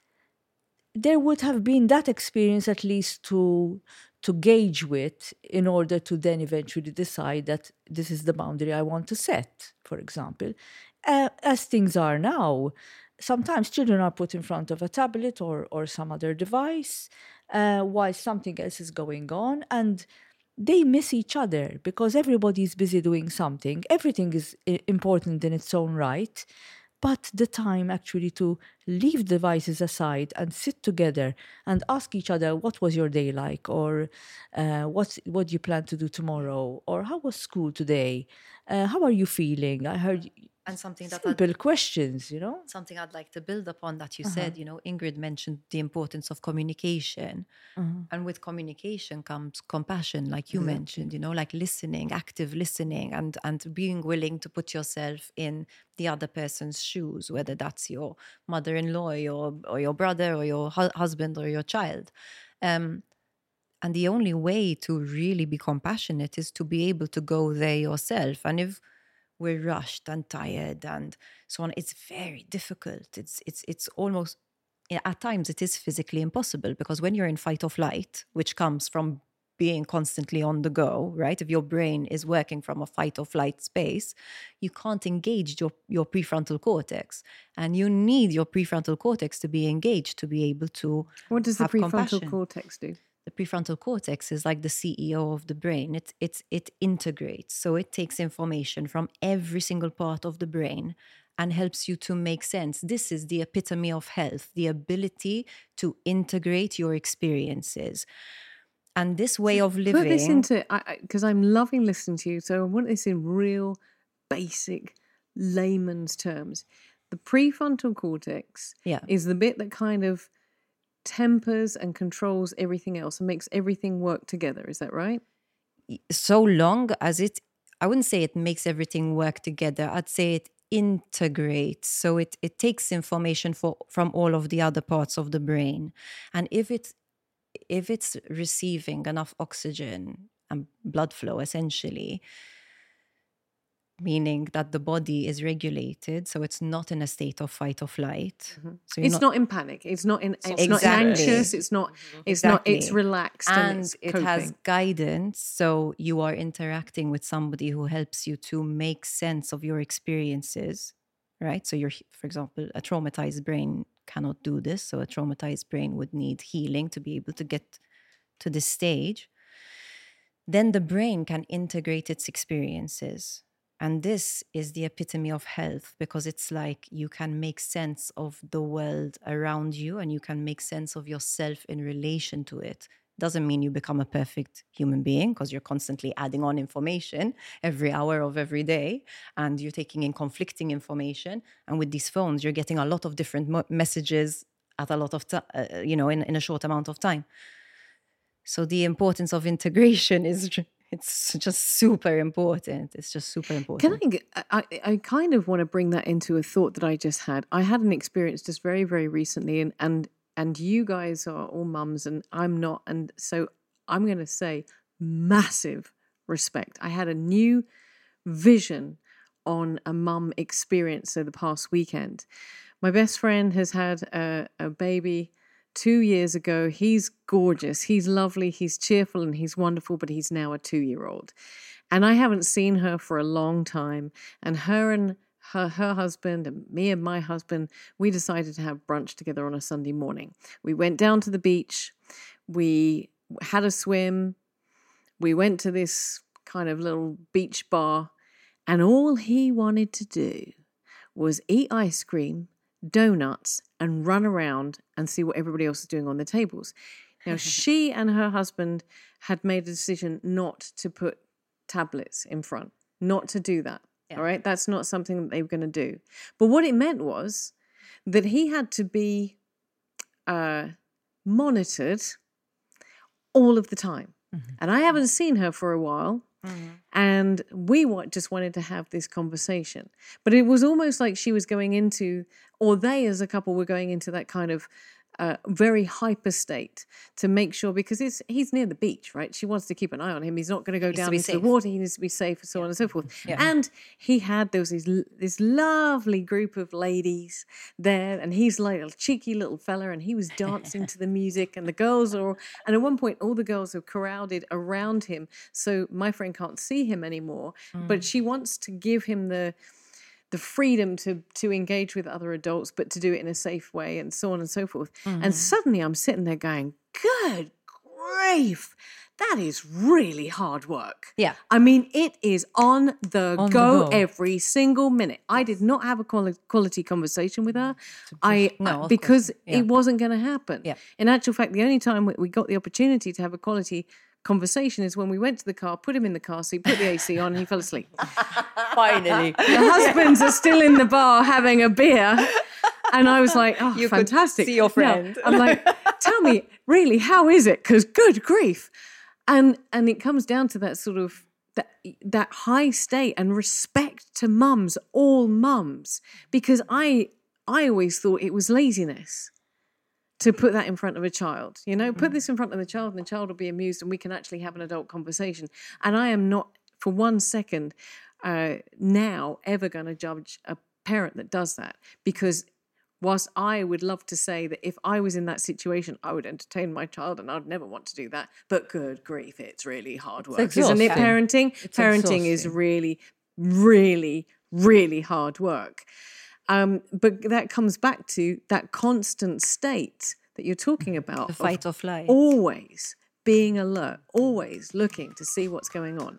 there would have been that experience at least to to gauge with, in order to then eventually decide that this is the boundary I want to set, for example. Uh, as things are now, sometimes children are put in front of a tablet or, or some other device uh, while something else is going on, and they miss each other because everybody's busy doing something. Everything is i- important in its own right. But the time actually to leave devices aside and sit together and ask each other, what was your day like? Or uh, what's, what do you plan to do tomorrow? Or how was school today? Uh, how are you feeling? I heard y- And something that I'd, simple questions, you know? something I'd like to build upon that you said, you know, Ingrid mentioned the importance of communication. And with communication comes compassion, like you mentioned, you know, like listening, active listening, and, and being willing to put yourself in the other person's shoes, whether that's your mother-in-law, your, or your brother, or your hu- husband, or your child. Um, and the only way to really be compassionate is to be able to go there yourself. And if we're rushed and tired and so on, it's very difficult. It's it's it's almost, yeah, at times it is physically impossible, because when you're in fight or flight, which comes from being constantly on the go, right? If your brain is working from a fight or flight space, you can't engage your, your prefrontal cortex. And you need your prefrontal cortex to be engaged to be able to What does the have prefrontal compassion. cortex do? The prefrontal cortex is like the C E O of the brain. It, it's, it integrates. So it takes information from every single part of the brain and helps you to make sense. This is the epitome of health, the ability to integrate your experiences. And this way of living... Put this into, because I'm loving listening to you, so I want this in real basic layman's terms. The prefrontal cortex Yeah. is the bit that kind of tempers and controls everything else and makes everything work together. Is that right? So long as it, I wouldn't say it makes everything work together. I'd say it integrates. So it, it takes information for, from all of the other parts of the brain. And if it's, if it's receiving enough oxygen and blood flow, essentially, meaning that the body is regulated, so it's not in a state of fight or flight. Mm-hmm. So you're it's not, not in panic. It's not in. It's Exactly. not anxious. It's not. It's Exactly. not. It's relaxed and, and it's it coping. has guidance. So you are interacting with somebody who helps you to make sense of your experiences, right? So you're, for example, a traumatized brain cannot do this. So a traumatized brain would need healing to be able to get to this stage. then the brain can integrate its experiences. And this is the epitome of health, because it's like you can make sense of the world around you and you can make sense of yourself in relation to it. Doesn't mean you become a perfect human being, because you're constantly adding on information every hour of every day, and you're taking in conflicting information. And with these phones, you're getting a lot of different mo- messages at a lot of time, uh, you know, in, in a short amount of time. So the importance of integration is, it's just super important. It's just super important. Can I, I, I kind of want to bring that into a thought that I just had. I had an experience just very, very recently, and, and, and you guys are all mums and I'm not. And so I'm going to say massive respect. I had a new vision on a mum experience over the past weekend. My best friend has had a, a baby two years ago. He's gorgeous, he's lovely, he's cheerful and he's wonderful, but he's now a two-year-old. And I haven't seen her for a long time. And her and her, her husband and me and my husband, we decided to have brunch together on a Sunday morning. We went down to the beach, we had a swim, we went to this kind of little beach bar, and all he wanted to do was eat ice cream, donuts, and run around and see what everybody else is doing on the tables. Now, she and her husband had made a decision not to put tablets in front, not to do that. Yeah. All right, that's not something that they were going to do. But what it meant was that he had to be uh, monitored all of the time. Mm-hmm. And I haven't seen her for a while. Mm-hmm. And we just wanted to have this conversation. But it was almost like she was going into, or they as a couple were going into that kind of uh, very hyper state to make sure, because it's, he's near the beach, right? She wants to keep an eye on him. He's not going to go down into safe. the water. He needs to be safe, and so yeah. on and so forth. Yeah. And he had, there was this, this lovely group of ladies there, and he's like a cheeky little fella, and he was dancing to the music, and the girls are, and at one point all the girls have crowded around him, so my friend can't see him anymore, mm. but she wants to give him the the freedom to to engage with other adults, but to do it in a safe way, and so on and so forth. Mm-hmm. And suddenly I'm sitting there going, good grief, that is really hard work. Yeah. I mean, it is on the, on go, the go every single minute. I did not have a quali- quality conversation with her. I no, because yeah. it wasn't going to happen. Yeah. In actual fact, the only time we got the opportunity to have a quality conversation is when we went to the car, put him in the car seat, put the A C on, and he fell asleep. Finally. The husbands are still in the bar having a beer. And I was like, oh, you fantastic. Could see your friend. No, I'm like, tell me, really, how is it? Because good grief. And and it comes down to that sort of, that, that high state and respect to mums, all mums. Because I I always thought it was laziness to put that in front of a child. You know, mm-hmm. put this in front of the child and the child will be amused and we can actually have an adult conversation. And I am not for one second uh, now ever going to judge a parent that does that, because whilst I would love to say that if I was in that situation, I would entertain my child and I'd never want to do that. But good grief, it's really hard work, isn't it? Parenting, it's parenting exhausting. is really, really, really hard work. Um, but that comes back to that constant state that you're talking about. The fight or flight. Always being alert, always looking to see what's going on.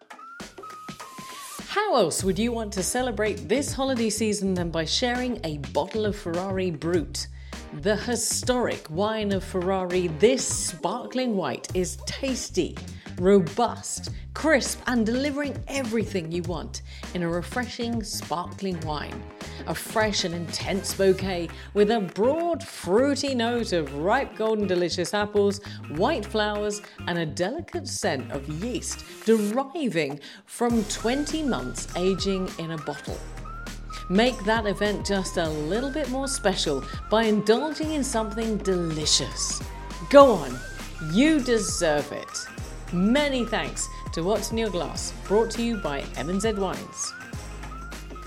How else would you want to celebrate this holiday season than by sharing a bottle of Ferrari Brut? The historic wine of Ferrari, this sparkling white, is tasty, robust, crisp, and delivering everything you want in a refreshing sparkling wine. A fresh and intense bouquet with a broad, fruity note of ripe, golden, delicious apples, white flowers, and a delicate scent of yeast deriving from twenty months aging in a bottle. Make that event just a little bit more special by indulging in something delicious. Go on, you deserve it. Many thanks to What's in Your Glass, brought to you by M and Z Wines.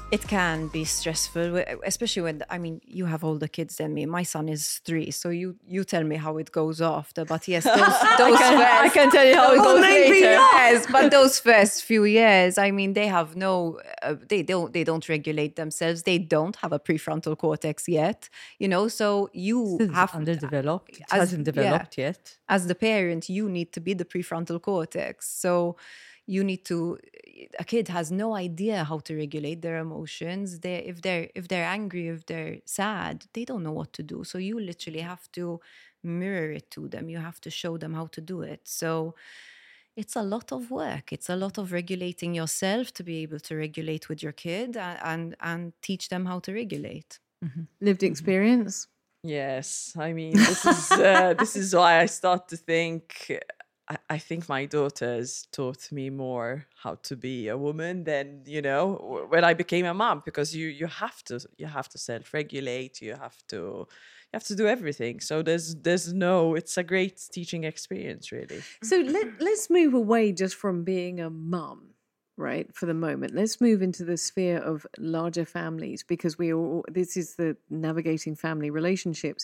It can be stressful, especially when, I mean, you have older kids than me. My son is three, so you you tell me how it goes after. But yes, those, those I, can, first, I can tell you how it goes later. Yes, but those first few years, I mean, they have no, uh, they don't, they don't regulate themselves. They don't have a prefrontal cortex yet, you know. So you It's have underdeveloped. It as- hasn't developed yeah. yet. As the parent, you need to be the prefrontal cortex. So you need to, a kid has no idea how to regulate their emotions. They, if they're if they're angry, if they're sad, they don't know what to do. So you literally have to mirror it to them. You have to show them how to do it. So it's a lot of work. It's a lot of regulating yourself to be able to regulate with your kid, and and, and teach them how to regulate. Lived experience. Yes, I mean, this is uh, this is why I start to think. I, I think my daughters taught me more how to be a woman than, you know, w- when I became a mom, because you you have to you have to self-regulate. You have to you have to do everything. So there's there's no. It's a great teaching experience, really. So let, let's move away just from being a mum, right, for the moment. Let's move into the sphere of larger families, because we all, this is the navigating family relationships.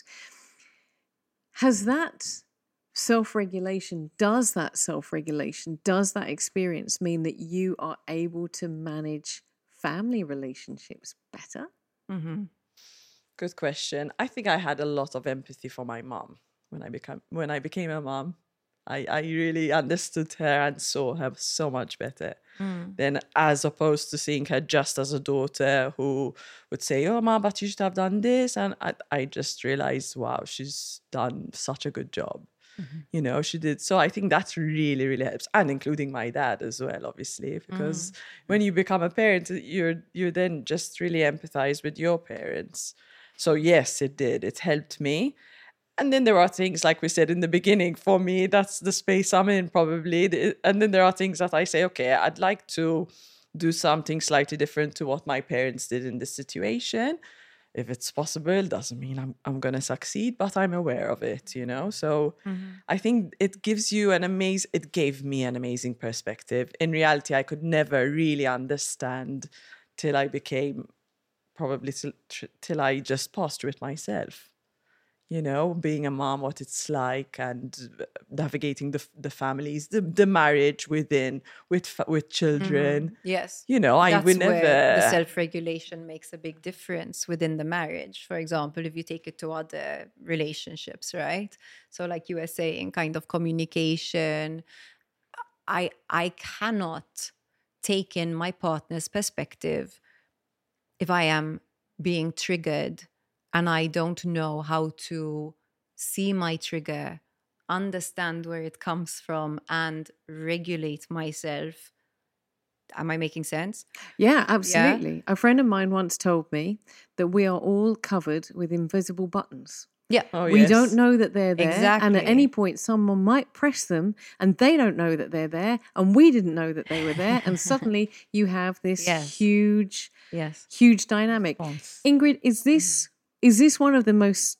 Has that self-regulation, does that self-regulation, does that experience mean that you are able to manage family relationships better? Mm-hmm. Good question. I think I had a lot of empathy for my mom when I became when I became a mom. I, I really understood her and saw her so much better Mm. than as opposed to seeing her just as a daughter who would say, "Oh, mom, but you should have done this." And I, I just realized, wow, she's done such a good job. Mm-hmm. You know, she did. So I think that really, really helps. And including my dad as well, obviously, because Mm. when you become a parent, you're you then just really empathize with your parents. So yes, it did. It helped me. And then there are things, like we said in the beginning, for me, that's the space I'm in probably. The- And then there are things that I say, okay, I'd like to do something slightly different to what my parents did in this situation. If it's possible, doesn't mean I'm I'm going to succeed, but I'm aware of it, you know? So I think it gives you an amazing, it gave me an amazing perspective. In reality, I could never really understand till I became, probably till, till I just passed through it myself. You know, being a mom, what it's like, and navigating the the families, the the marriage within, with fa- with children. Yes. You know, I That's would where never. the self-regulation makes a big difference within the marriage. For example, if you take it to other relationships, right? So like you were saying, kind of communication. I I cannot take in my partner's perspective if I am being triggered and I don't know how to see my trigger, understand where it comes from, and regulate myself. Am I making sense? Yeah, absolutely. A friend of mine once told me that we are all covered with invisible buttons. Yeah. Oh, We yes. don't know that they're there. And at Exactly. any point, someone might press them and they don't know that they're there. And we didn't know that they were there. And suddenly you have this Yes. huge, Yes. huge dynamic. Response. Ingrid, is this is this one of the most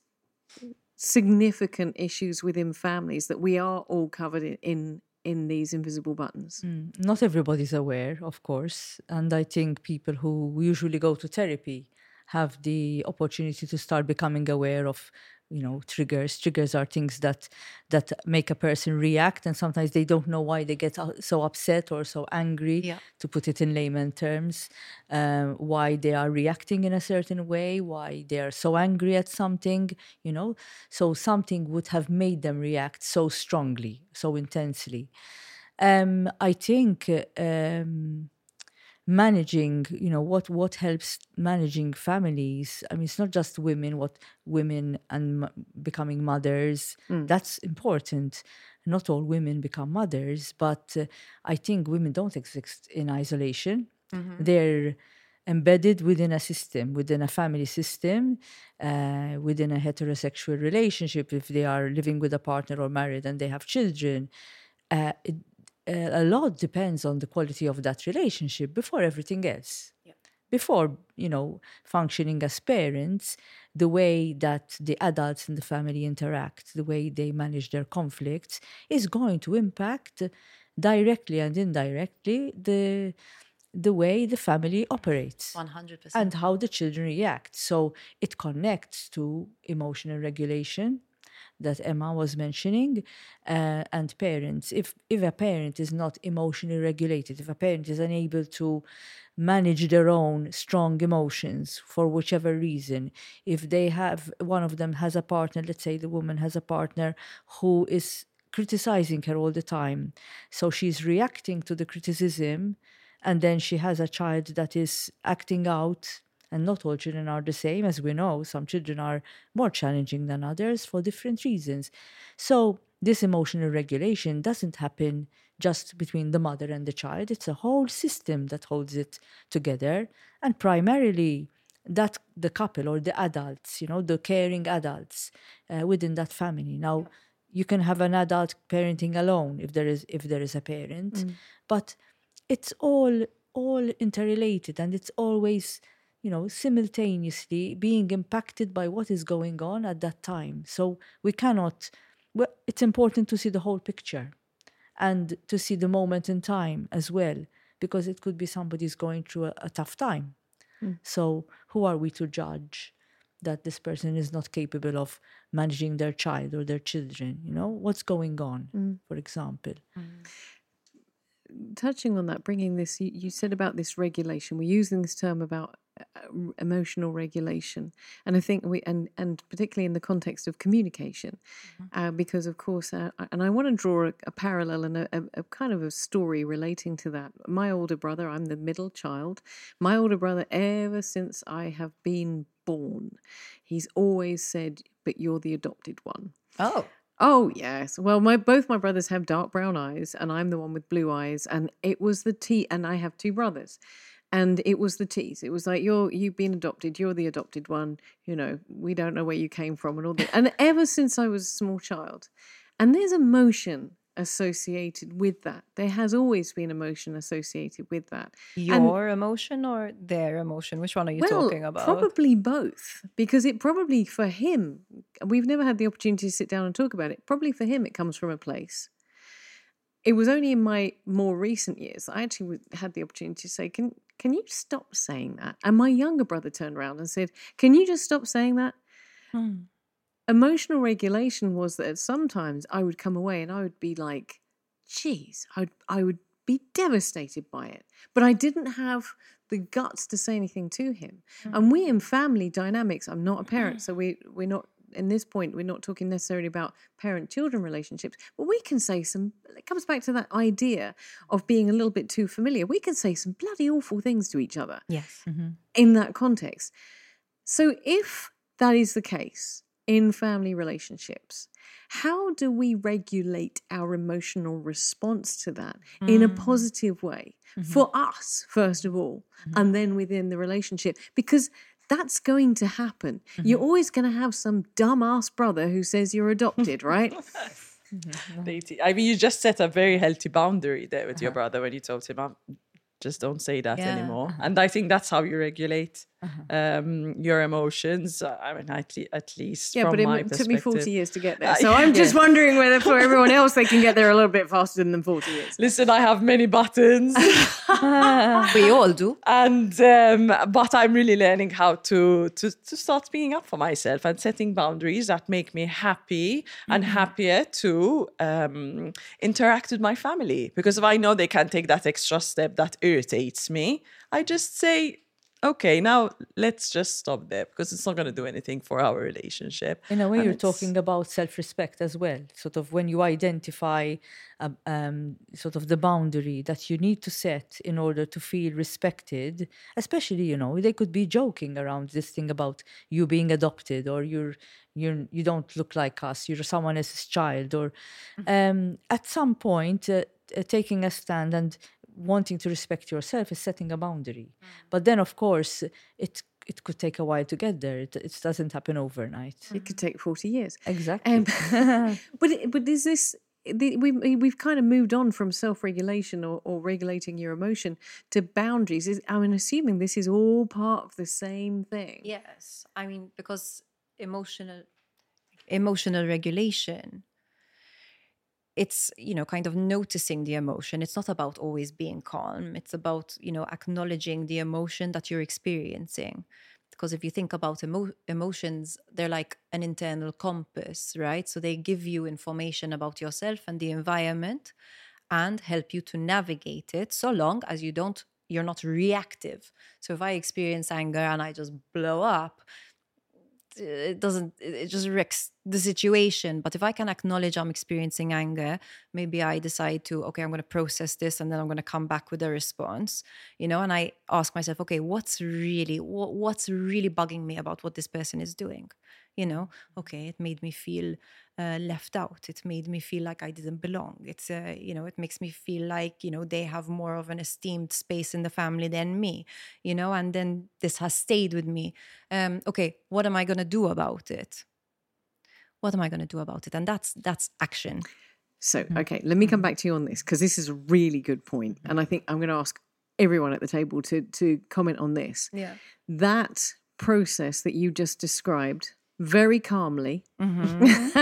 significant issues within families, that we are all covered in in, in these invisible buttons? Mm, Not everybody's aware, of course. And I think people who usually go to therapy have the opportunity to start becoming aware of, you know, triggers. Triggers are things that that make a person react, and sometimes they don't know why they get u- so upset or so angry, Yeah. to put it in layman terms, um, why they are reacting in a certain way, why they are so angry at something, you know. So something would have made them react so strongly, so intensely. Um, I think uh, um, managing, you know, what what helps managing families. I mean, it's not just women. What women and m- becoming mothers, that's important. Not all women become mothers, but uh, I think women don't exist in isolation. They're embedded within a system, within a family system, uh, within a heterosexual relationship. If they are living with a partner or married and they have children, uh, it, uh, a lot depends on the quality of that relationship before everything else. Before, you know, functioning as parents, the way that the adults in the family interact, the way they manage their conflicts, is going to impact directly and indirectly the the way the family operates one hundred percent. and how the children react. So it connects to emotional regulation that Emma was mentioning, uh, and parents. If if a parent is not emotionally regulated, if a parent is unable to manage their own strong emotions for whichever reason, if they have, one of them has a partner, let's say the woman has a partner who is criticizing her all the time, so she's reacting to the criticism, and then she has a child that is acting out. And not all children are the same, as we know. Some children are more challenging than others for different reasons. So this emotional regulation doesn't happen just between the mother and the child. It's a whole system that holds it together. And primarily that the couple or the adults, you know, the caring adults uh, within that family. Now, you can have an adult parenting alone if there is if there is a parent, mm. but it's all all interrelated, and it's always, you know, simultaneously being impacted by what is going on at that time. So we cannot, well, it's important to see the whole picture and to see the moment in time as well, because it could be somebody's going through a, a tough time. Mm. So who are we to judge that this person is not capable of managing their child or their children? You know, what's going on, mm. for example. Mm. Touching on that, bringing this, you, you said about this regulation. We're using this term about uh, emotional regulation, and I think we, and and particularly in the context of communication, mm-hmm. uh, because of course, uh, and I want to draw a, a parallel and a, a, a kind of a story relating to that. My older brother, I'm the middle child. My older brother, ever since I have been born, he's always said, "But you're the adopted one." Oh. Oh, yes. Well, my both my brothers have dark brown eyes, and I'm the one with blue eyes, and it was the tea, and I have two brothers, and it was the tease. It was like, you're, you've been adopted, you're the adopted one, you know, we don't know where you came from, and all that. And ever since I was a small child, and there's emotion associated with that. There has always been emotion associated with that. Your and, emotion or their emotion? Which one are you well, talking about? Probably both, because it probably for him, we've never had the opportunity to sit down and talk about it. Probably for him, it comes from a place. It was only in my more recent years I actually had the opportunity to say, can can you stop saying that? And my younger brother turned around and said, can you just stop saying that? Hmm. Emotional regulation was that sometimes I would come away and I would be like, geez, I would, I would be devastated by it. But I didn't have the guts to say anything to him. Mm-hmm. And we in family dynamics, I'm not a parent, so we, we're not, in this point, we're not talking necessarily about parent-children relationships, but we can say some, it comes back to that idea of being a little bit too familiar. We can say some bloody awful things to each other. Yes. Mm-hmm. In that context. So if that is the case, in family relationships, how do we regulate our emotional response to that mm. in a positive way mm-hmm. for us, first of all, mm-hmm. and then within the relationship? Because that's going to happen. Mm-hmm. You're always going to have some dumbass brother who says you're adopted, right? Mm-hmm. I mean, you just set a very healthy boundary there with uh-huh. your brother when you told him, oh, just don't say that yeah. anymore. Uh-huh. And I think that's how you regulate uh-huh. um, your emotions. Uh, I mean, at, le- at least yeah, from but it my took perspective. me forty years to get there. So uh, I'm yeah. just wondering whether for everyone else they can get there a little bit faster than forty years. Listen, I have many buttons. We all do. And um, but I'm really learning how to, to to start speaking up for myself and setting boundaries that make me happy mm-hmm. and happier to um, interact with my family. Because if I know they can take that extra step that irritates me, I just say, okay, now let's just stop there, because it's not going to do anything for our relationship. In a way, and you're it's... talking about self-respect as well. Sort of when you identify um, um, sort of the boundary that you need to set in order to feel respected, especially, you know, they could be joking around this thing about you being adopted, or you're, you're, you don't look like us, you're someone else's child, or um, at some point uh, uh, taking a stand and wanting to respect yourself is setting a boundary. Mm. But then, of course, it it could take a while to get there. It, it doesn't happen overnight. It could take forty years. Exactly. Um, but it, but is this... The, we, we've kind of moved on from self-regulation or, or regulating your emotion to boundaries. Is, I'm assuming this is all part of the same thing. Yes. I mean, because emotional emotional regulation it's, you know, kind of noticing the emotion. It's not about always being calm. It's about, you know, acknowledging the emotion that you're experiencing. Because if you think about emo- emotions, they're like an internal compass, right? So they give you information about yourself and the environment and help you to navigate it, so long as you don't, you're not reactive. So if I experience anger and I just blow up, it doesn't, it just wrecks the situation. But if I can acknowledge I'm experiencing anger, maybe I decide to, okay, I'm going to process this and then I'm going to come back with a response, you know, and I ask myself, okay, what's really, what, what's really bugging me about what this person is doing? You know, okay, it made me feel uh, left out. It made me feel like I didn't belong. It's, uh, you know, it makes me feel like, you know, they have more of an esteemed space in the family than me, you know, and then this has stayed with me. Um, okay, what am I going to do about it? What am I going to do about it? And that's that's action. So, okay, let me come back to you on this, because this is a really good point. And I think I'm going to ask everyone at the table to to comment on this. Yeah. That process that you just described very calmly Mm-hmm.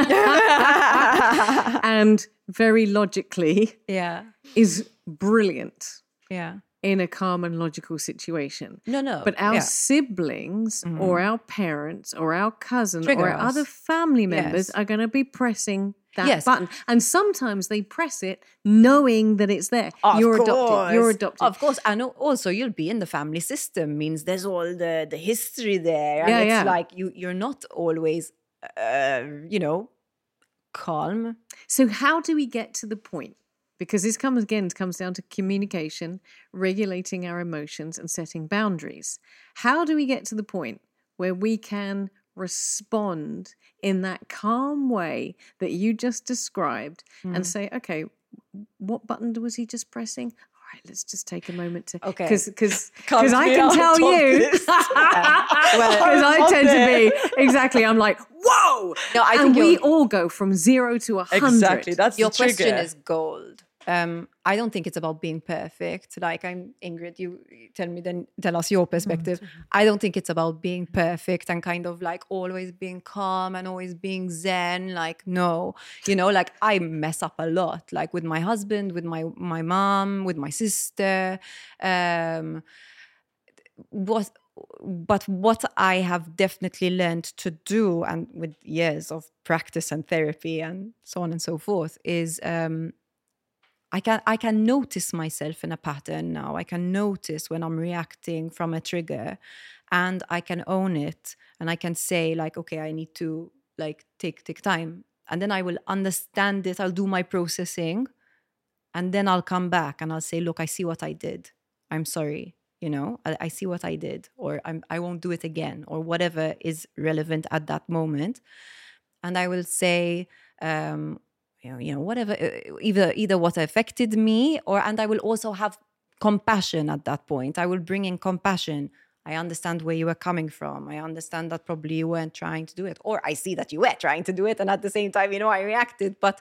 and very logically Yeah. is brilliant Yeah. in a calm and logical situation. No, no. But our yeah. siblings or our parents or our cousin Trigger or us. other family members Yes. are going to be pressing that Yes. button. And sometimes they press it knowing that it's there. Of You're course. adopted. You're adopted. Of course. And also you'll be in the family system, means there's all the, the history there. And Yeah, it's yeah. like you, you're not always, uh, you know, calm. So how do we get to the point? Because this comes again comes down to communication, regulating our emotions and setting boundaries. How do we get to the point where we can respond in that calm way that you just described and say, okay, what button was he just pressing? All right, let's just take a moment to, Okay. because because Count I me can out tell of you, this. because I tend to be exactly. I'm like, whoa, No, I and think we you're- all go from zero to a hundred. Exactly. That's Your the trigger. question is gold. Um, I don't think it's about being perfect. Like I'm Ingrid, you tell me then tell us your perspective. I don't think it's about being perfect and kind of like always being calm and always being zen. Like, no, you know, like I mess up a lot, like with my husband, with my my mom, with my sister. Um what but what I have definitely learned to do, and with years of practice and therapy and so on and so forth, is um I can I can notice myself in a pattern now. I can notice when I'm reacting from a trigger, and I can own it, and I can say like, okay, I need to like take take time, and then I will understand it. I'll do my processing, and then I'll come back and I'll say, look, I see what I did. I'm sorry. You know, I, I see what I did, or I'm I won't do it again, or whatever is relevant at that moment, and I will say. Um, You know, you know, whatever, either either what affected me, or and I will also have compassion at that point. I will bring in compassion. I understand where you were coming from. I understand that probably you weren't trying to do it, or I see that you were trying to do it, and at the same time, you know, I reacted. But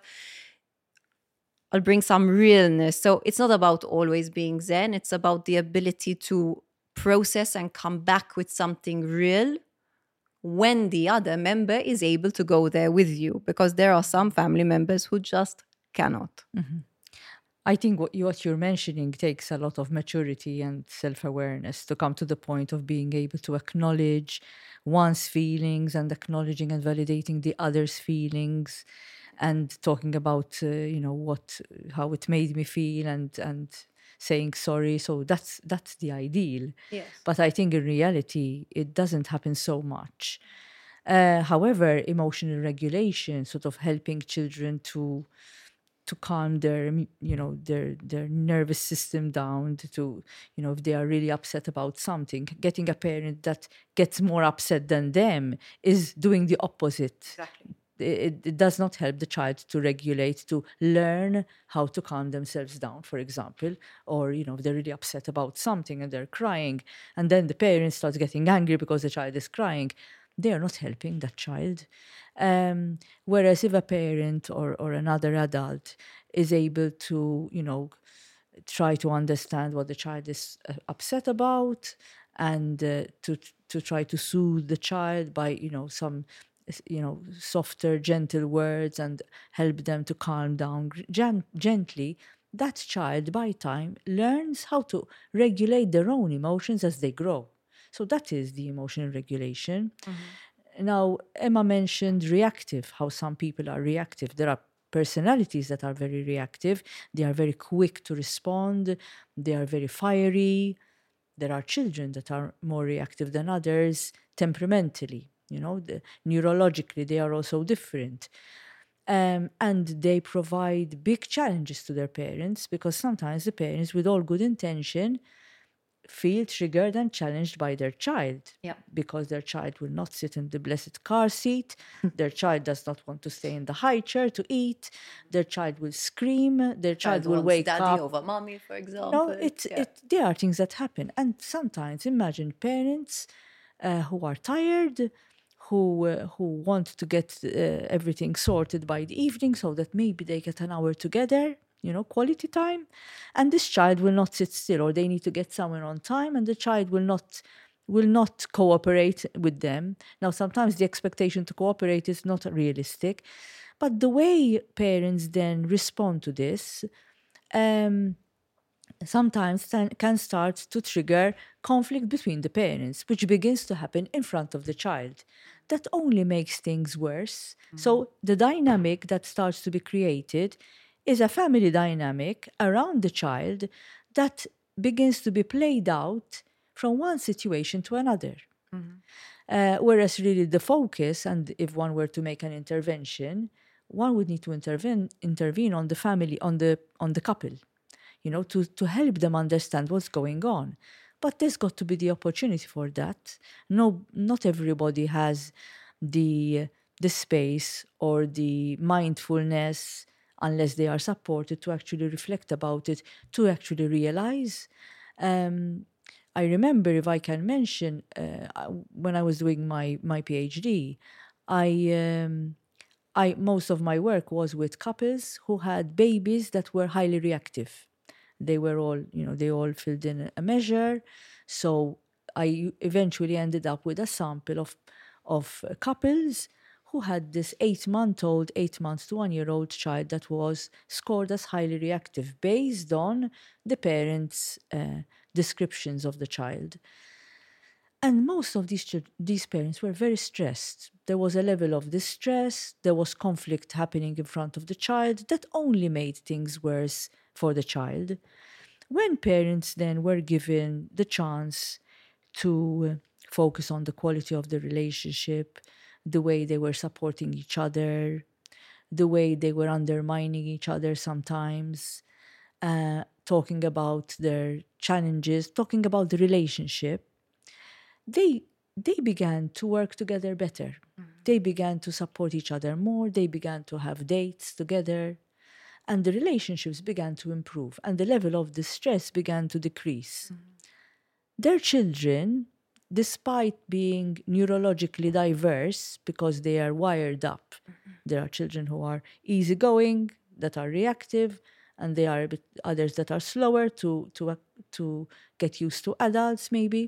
I'll bring some realness. So it's not about always being zen. It's about the ability to process and come back with something real, when the other member is able to go there with you, because there are some family members who just cannot. Mm-hmm. I think what, you, what you're mentioning takes a lot of maturity and self-awareness to come to the point of being able to acknowledge one's feelings and acknowledging and validating the other's feelings, and talking about, uh, you know, what, how it made me feel, and and saying sorry. So that's that's the ideal. Yes. But I think in reality, it doesn't happen so much. Uh, however, emotional regulation, sort of helping children to to calm their, you know, their their nervous system down, to, you know, if they are really upset about something, getting a parent that gets more upset than them is doing the opposite. Exactly. It, it does not help the child to regulate, to learn how to calm themselves down, for example, or, you know, if they're really upset about something and they're crying, and then the parent starts getting angry because the child is crying, they are not helping that child. Um, whereas if a parent or, or another adult is able to, you know, try to understand what the child is uh, upset about, and uh, to to try to soothe the child by, you know, some you know, softer, gentle words and help them to calm down gen- gently, that child by time learns how to regulate their own emotions as they grow. So that is the emotional regulation. Mm-hmm. Now, Emma mentioned reactive, how some people are reactive. There are personalities that are very reactive. They are very quick to respond. They are very fiery. There are children that are more reactive than others temperamentally. You know, the, neurologically, they are also different. Um, and they provide big challenges to their parents because sometimes the parents, with all good intention, feel triggered and challenged by their child. Yep. Because their child will not sit in the blessed car seat. Their child does not want to stay in the high chair to eat. Their child will scream. Their child, child will wake daddy up. over mommy, for example. No, it, yeah. it, there are things that happen. And sometimes imagine parents uh, who are tired, who uh, who want to get uh, everything sorted by the evening so that maybe they get an hour together, you know, quality time. And this child will not sit still, or they need to get somewhere on time, and the child will not will not cooperate with them. Now, sometimes the expectation to cooperate is not realistic, but the way parents then respond to this um, sometimes can start to trigger conflict between the parents, which begins to happen in front of the child. That only makes things worse. Mm-hmm. So the dynamic that starts to be created is a family dynamic around the child that begins to be played out from one situation to another. Mm-hmm. Uh, whereas really the focus, and if one were to make an intervention, one would need to intervene intervene on the family, on the on the couple, you know, to, to help them understand what's going on. But there's got to be the opportunity for that. No, not everybody has the the space or the mindfulness, unless they are supported, to actually reflect about it, to actually realize. Um, I remember, if I can mention, uh, when I was doing my, my PhD, I, um, I most of my work was with couples who had babies that were highly reactive. They were all, you know, they all filled in a measure. So I eventually ended up with a sample of, of couples who had this eight-month-old, eight months to one-year-old child that was scored as highly reactive based on the parents' uh, descriptions of the child. And most of these ch- these parents were very stressed. There was a level of distress, there was conflict happening in front of the child that only made things worse for the child. When parents then were given the chance to focus on the quality of the relationship, the way they were supporting each other, the way they were undermining each other sometimes, uh, talking about their challenges, talking about the relationship, they they began to work together better. Mm-hmm. They began to support each other more. They began to have dates together. And the relationships began to improve. And the level of distress began to decrease. Mm-hmm. Their children, despite being neurologically diverse, because they are wired up, mm-hmm. there are children who are easygoing, that are reactive, and there are a bit others that are slower to, to, uh, to get used to adults, maybe.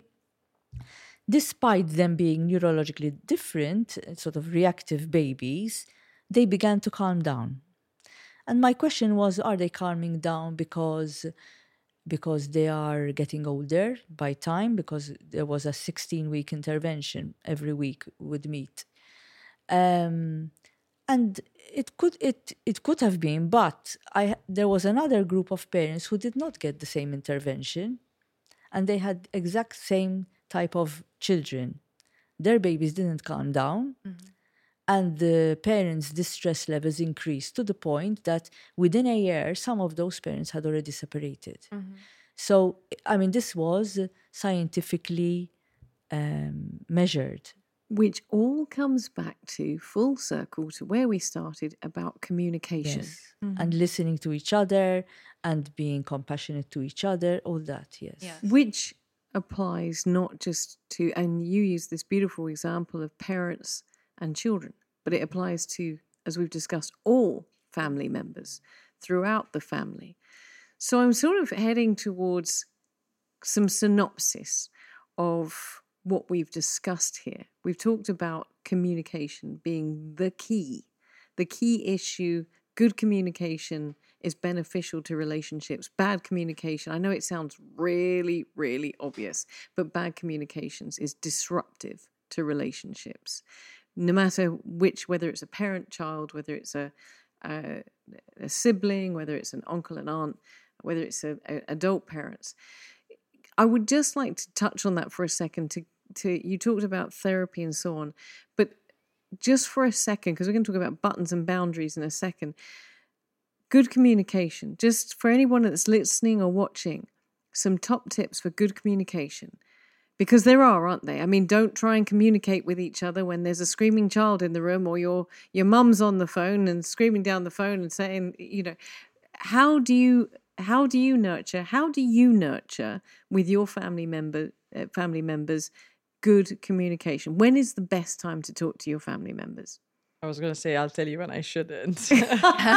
Despite them being neurologically different, sort of reactive babies, they began to calm down. And my question was, are they calming down because, because they are getting older by time? Because there was a sixteen-week intervention every week would meet. Um, and it could it it could have been, but I there was another group of parents who did not get the same intervention, and they had exact same type of children. Their babies didn't calm down, mm-hmm. and the parents' distress levels increased to the point that within a year, some of those parents had already separated. Mm-hmm. So, I mean, this was scientifically um, measured. Which all comes back to full circle to where we started about communication. Yes. Mm-hmm. And listening to each other and being compassionate to each other, all that, yes. yes. Which applies not just to, and you use this beautiful example of parents and children, but it applies to, as we've discussed, all family members throughout the family. So I'm sort of heading towards some synopsis of what we've discussed here. We've talked about communication being the key, the key issue. Good communication is beneficial to relationships. Bad communication, I know it sounds really, really obvious, but bad communications is disruptive to relationships. No matter which, whether it's a parent, child, whether it's a, a, a sibling, whether it's an uncle and aunt, whether it's a, a adult parents. I would just like to touch on that for a second. To, to you talked about therapy and so on, but just for a second, because we're going to talk about buttons and boundaries in a second. Good communication, just for anyone that's listening or watching, some top tips for good communication. Because there are, aren't they? I mean, don't try and communicate with each other when there's a screaming child in the room, or your your mum's on the phone and screaming down the phone and saying, you know, how do you how do you nurture? How do you nurture with your family member uh, family members good communication? When is the best time to talk to your family members? I was going to say, I'll tell you when I shouldn't. Well,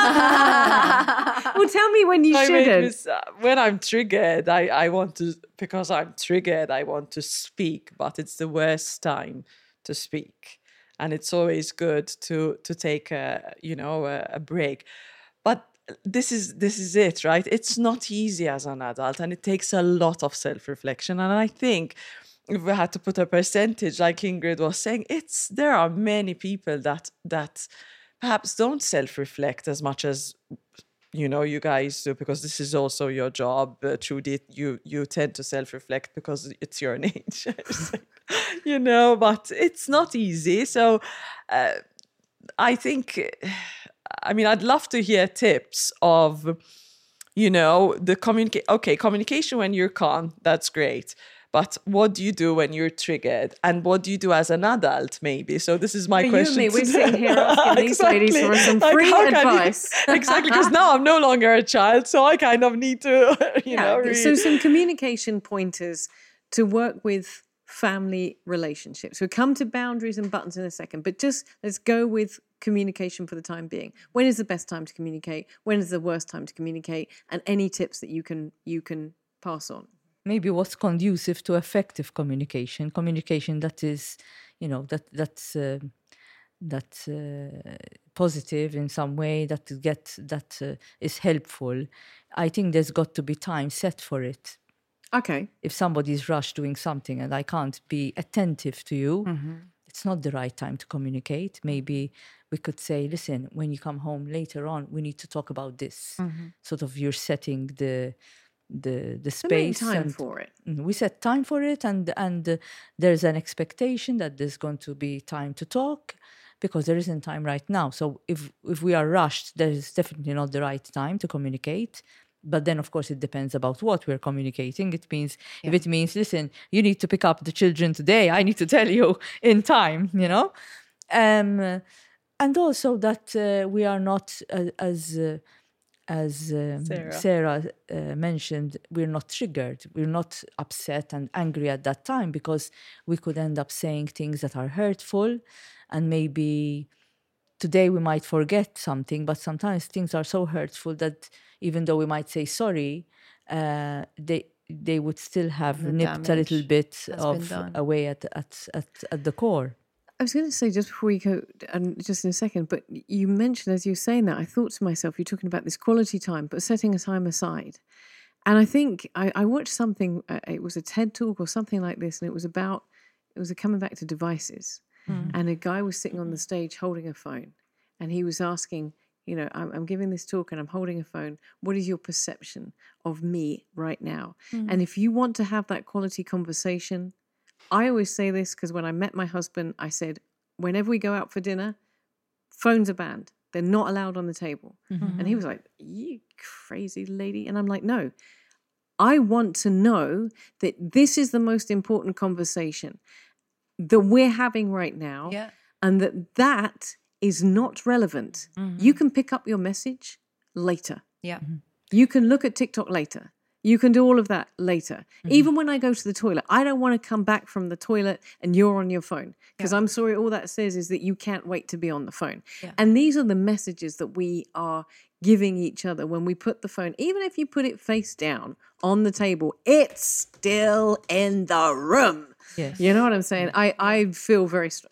tell me when you I mean, shouldn't. it's, uh, when I'm triggered, I, I want to, because I'm triggered, I want to speak, but it's the worst time to speak. And it's always good to to take a, you know, a, a break. But this is this is it, right? It's not easy as an adult, and it takes a lot of self-reflection. And I think if we had to put a percentage, like Ingrid was saying, it's there are many people that that perhaps don't self-reflect as much as, you know, you guys do, because this is also your job. Uh, Trudy, you you tend to self-reflect because it's your nature, you know. But it's not easy. So uh, I think, I mean, I'd love to hear tips of, you know, the communicate. Okay, communication when you're calm, that's great. But what do you do when you're triggered? And what do you do as an adult, maybe? So this is my you question. and me, we're today. sitting here asking these Exactly. ladies for some Like, free how can you- advice. exactly, because now I'm no longer a child, so I kind of need to, you know. Read. So some communication pointers to work with family relationships. We'll come to boundaries and buttons in a second, but just let's go with communication for the time being. When is the best time to communicate? When is the worst time to communicate? And any tips that you can you can pass on. Maybe what's conducive to effective communication, communication that is, you know, that that's uh, that's uh, positive in some way, that get that uh, is helpful. I think there's got to be time set for it. Okay. If somebody's rushed doing something and I can't be attentive to you, Mm-hmm. it's not the right time to communicate. Maybe we could say, listen, when you come home later on, we need to talk about this. Mm-hmm. Sort of you're setting the the the So make space time and for it. Mm, we set time for it, and and uh, there's an expectation that there's going to be time to talk, because there isn't time right now. So if if we are rushed, there's definitely not the right time to communicate. But then, of course, it depends about what we're communicating. It means if it means, listen, you need to pick up the children today, I need to tell you in time, you know. Um, and also that uh, we are not uh, as uh, as um, Sarah, Sarah uh, mentioned, we're not triggered. We're not upset and angry at that time, because we could end up saying things that are hurtful, and maybe today we might forget something, but sometimes things are so hurtful that even though we might say sorry, uh, they they would still have The nipped a little damage bit has of been done. away at, at at at the core. I was going to say, just before we go, and just in a second, but you mentioned, as you were saying that, I thought to myself, you're talking about this quality time, but setting a time aside. And I think I, I watched something, uh, it was a TED talk or something like this, and it was about, it was a coming back to devices. Mm. And a guy was sitting on the stage holding a phone, and he was asking, you know, I'm, I'm giving this talk and I'm holding a phone. What is your perception of me right now? Mm. And if you want to have that quality conversation, I always say this because when I met my husband, I said, whenever we go out for dinner, phones are banned. They're not allowed on the table. Mm-hmm. And he was like, you crazy lady. And I'm like, no, I want to know that this is the most important conversation that we're having right now. Yeah. And that that is not relevant. Mm-hmm. You can pick up your message later. Yeah. Mm-hmm. You can look at TikTok later. You can do all of that later. Mm-hmm. Even when I go to the toilet, I don't want to come back from the toilet and you're on your phone. Because yeah. I'm sorry, all that says is that you can't wait to be on the phone. Yeah. And these are the messages that we are giving each other when we put the phone, even if you put it face down on the table, it's still in the room. Yes. You know what I'm saying? I, I feel very st-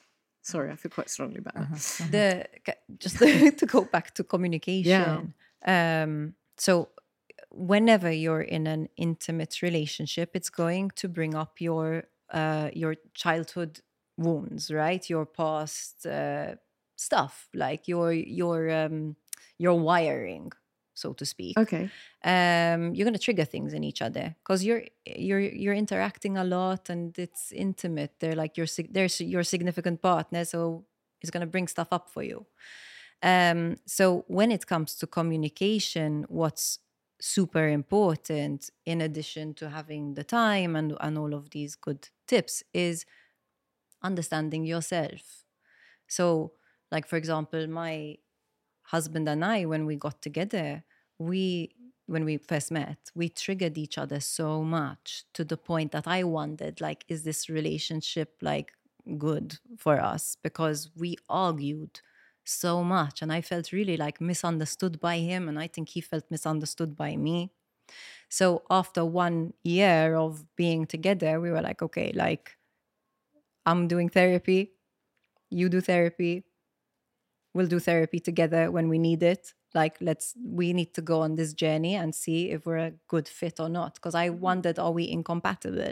Sorry, I feel quite strongly about that. Uh-huh. The just to go back to communication. Yeah. Um, so whenever you're in an intimate relationship, it's going to bring up your uh, your childhood wounds, right? Your past uh, stuff, like your your um, your wiring, so to speak. Okay. Um, you're going to trigger things in each other because you're you're you're interacting a lot and it's intimate. They're like your there's your significant partner, so it's going to bring stuff up for you. Um, so when it comes to communication, what's super important, in addition to having the time and and all of these good tips, is understanding yourself. So, like for example, my husband and I, when we got together, we when we first met, we triggered each other so much to the point that I wondered, like, is this relationship like good for us? Because we argued so much and I felt really like misunderstood by him, and I think he felt misunderstood by me. So after one year of being together, we were like, okay, like, I'm doing therapy, you do therapy, we'll do therapy together when we need it. Like, let's, we need to go on this journey and see if we're a good fit or not. Because I wondered, are we incompatible?